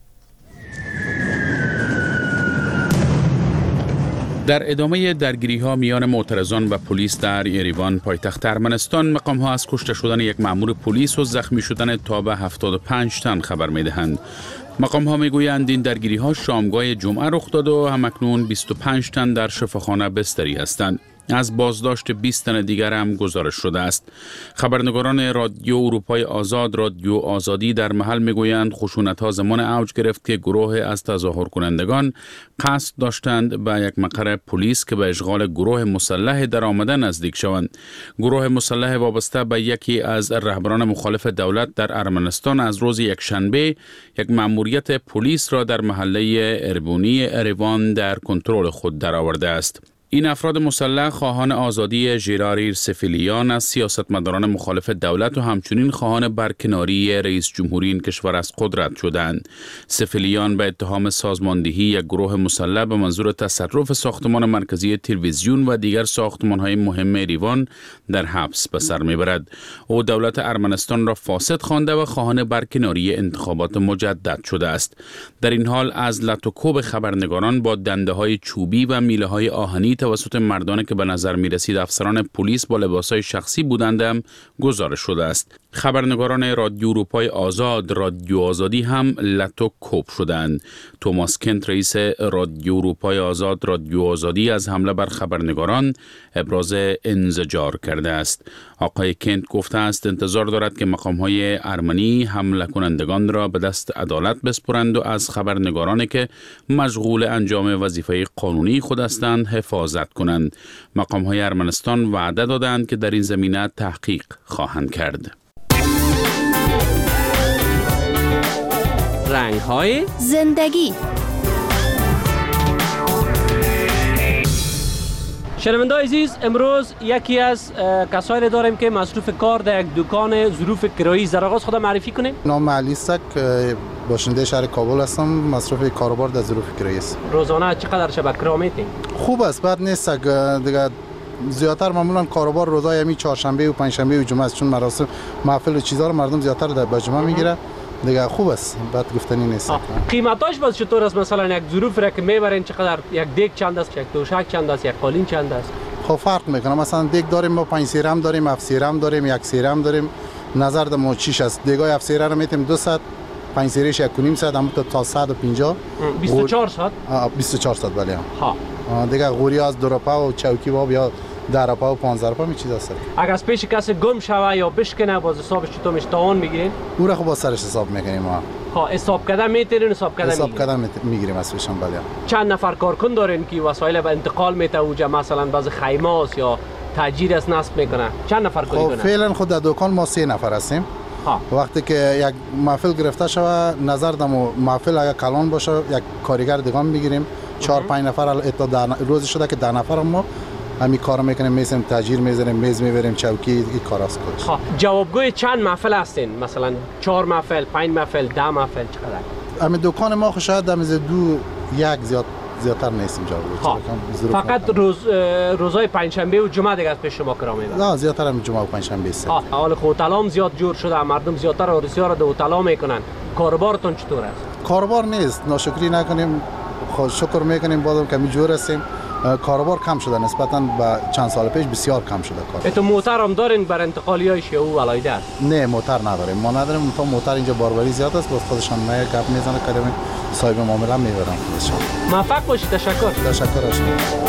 در ادامه درگیری‌ها میان معترضان و پلیس در یریوان پایتخت ارمنستان، مقام‌ها از کشته شدن یک مأمور پلیس و زخمی شدن تا به هفتاد و پنج تن خبر می‌دهند. مقام‌ها می‌گویند این درگیری‌ها شامگاه جمعه رخ داد و همکنون بیست و پنج تن در شفاخانه بستری هستند. از بازداشت بیست تن دیگر هم گزارش شده است. خبرنگاران رادیو اروپای آزاد، رادیو آزادی در محل میگویند خشونت‌ها زمان اوج گرفت که گروه از تظاهر کنندگان قصد داشتند به یک مقر پلیس که به اشغال گروه مسلح در آمده نزدیک شوند. گروه مسلح وابسته به یکی از رهبران مخالف دولت در ارمنستان از روز یکشنبه یک مأموریت پلیس را در محله اربونی اریوان در کنترل خود درآورده است. این افراد مسلح خواهان آزادی ژیراریر سفیلیان از سیاستمداران مخالف دولت و همچنین خواهان برکناری رئیس جمهوری این کشور از قدرت شدند. سفیلیان به اتهام سازماندهی یک گروه مسلح به منظور تصرف ساختمان مرکزی تلویزیون و دیگر ساختمان‌های مهم ایوان در حبس به سر میبرد. او دولت ارمنستان را فاسد خوانده و خواهان برکناری انتخابات مجدد شده است. در این حال از لطوکوب خبرنگاران با دنده‌های چوبی و میله‌های آهنی توسط مردانی که به نظر می رسید افسران پلیس با لباسهای شخصی بودند هم گزارش شده است. خبرنگاران رادیو اروپای آزاد، رادیو آزادی هم لطوکوب شدند. توماس کنت رئیس رادیو اروپای آزاد، رادیو آزادی از حمله بر خبرنگاران ابراز انزجار کرده است. آقای کنت گفته است انتظار دارد که مقام‌های ارمنی حمله کنندگان را به دست عدالت بسپرند و از خبرنگارانی که مشغول انجام وظیفه قانونی خود هستند حفاظت کنند. مقام‌های ارمنستان وعده دادند که در این زمینه تحقیق خواهند کرد. رنگ‌های زندگی. شنوندگان عزیز، امروز یکی از کسانی داریم که مصروف کار در یک دکان ظروف کرایی. در آغاز خود معرفی کنیم. نام علی سک، باشنده شهر کابل هستم، مصروف کاروبار در ظروف کرایی است. روزانه چقدر شب کرا میتین؟ خوب است، بد نیست. دیگه زیاتر معمولا کاروبار روزای همین چهارشنبه و پنجشنبه و جمعه است، چون مراسم محفل و چیزا رو مردم زیاتر در جمعه میگیره. دیگه خوب است، بعد گفتنی نیست. قیمتاش باز چطور است؟ مثلا یک ظروف را که میبرین چقدر؟ یک دیگ چند است؟ یک دوشک چند است؟ یک قالین چند است؟ خب فرق میکنه. مثلا دیگ داریم ما پنج سیرم داریم، هفت سیرم داریم، یک سیرم داریم. نظر دم چیش است. دیگای هفت سیره رو میتیم دویست، پنج سیرش یک و نیم صد، اما تا صد و پنجاه. بیست و چهار صد؟ آ بیست و چهار صد بله. ها. دیگه غوری از دو روپا و چوکی و یا ده روپا و پانزده روپا می چیز است. اگر از پیش کسی گم شوه یا بشکنه باز حسابش چطور میشه؟ تاوان میگیرین؟ او را خب با سرش حساب میکنیم ما. ها حساب کردن میتونین؟ حساب کردن حساب کردن میگیریم از پیشم بله. چند نفر کارکن دارین که وسایل به انتقال میته اوجا؟ مثلا باز خیمه است یا تاجیر است نصب میکنه؟ چند نفر کاری کنه؟ خب فعلا خود در دکان ما سه نفر هستیم. ها. وقتی که یک محفل گرفته شود نظر دم محفل اگر کلان باشه یک کارگر دیگه میگیریم. چهار پنج نفر اتا در روز شده که ده نفر ما همین کارو میکنیم، میسیم تاجیر میذاریم، میز میبریم، چوکی این کاراست کنیم. ها جوابگوی چند محفل هستین؟ مثلا چهار محفل، پنج محفل، ده محفل چقدر؟ همین دکان ما شاید دم دو یک زیاد زیادتر نیستیم جواب. فقط روز روزهای پنجشنبه و جمعه دیگه از پیش شما کرا میبرن؟ نه زیادتر هم جمعه و پنجشنبه است. ها حال خود هتلام زیاد جور شده، مردم زیادتر آرزوها رو دو هتل میکنن. کاروبارتون چطور است؟ کاروبار نیست، ناشکری نکنیم، خود شکر میکنیم بازم کمی جور هستیم. کاروبار کم شده نسبتا به چند سال پیش، بسیار کم شده کار. تو موتر هم دارین بر انتقالیایش یا او علایده است؟ نه موتر نداریم، ما نداریم. تا موتر اینجا باروری زیاد است، باز خودشان نه گپ میزنه کردیم صاحب معامله میبرن خودشان. موفق باشید. تشکر. تشکر از شما.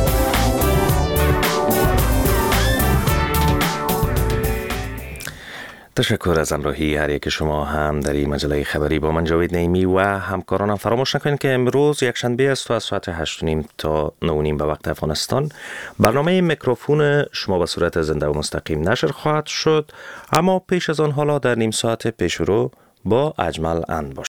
تشکر از همراهی هر یک شما هم در این مجله خبری. با من جاوید نعیمی و همکارانم. فراموش نکنید که امروز یک شنبه است و از ساعت هشت و نیم تا نه و نیم به وقت افغانستان برنامه میکروفون شما به صورت زنده و مستقیم نشر خواهد شد، اما پیش از آن حالا در نیم ساعت پیش رو با اجمل اند باشید.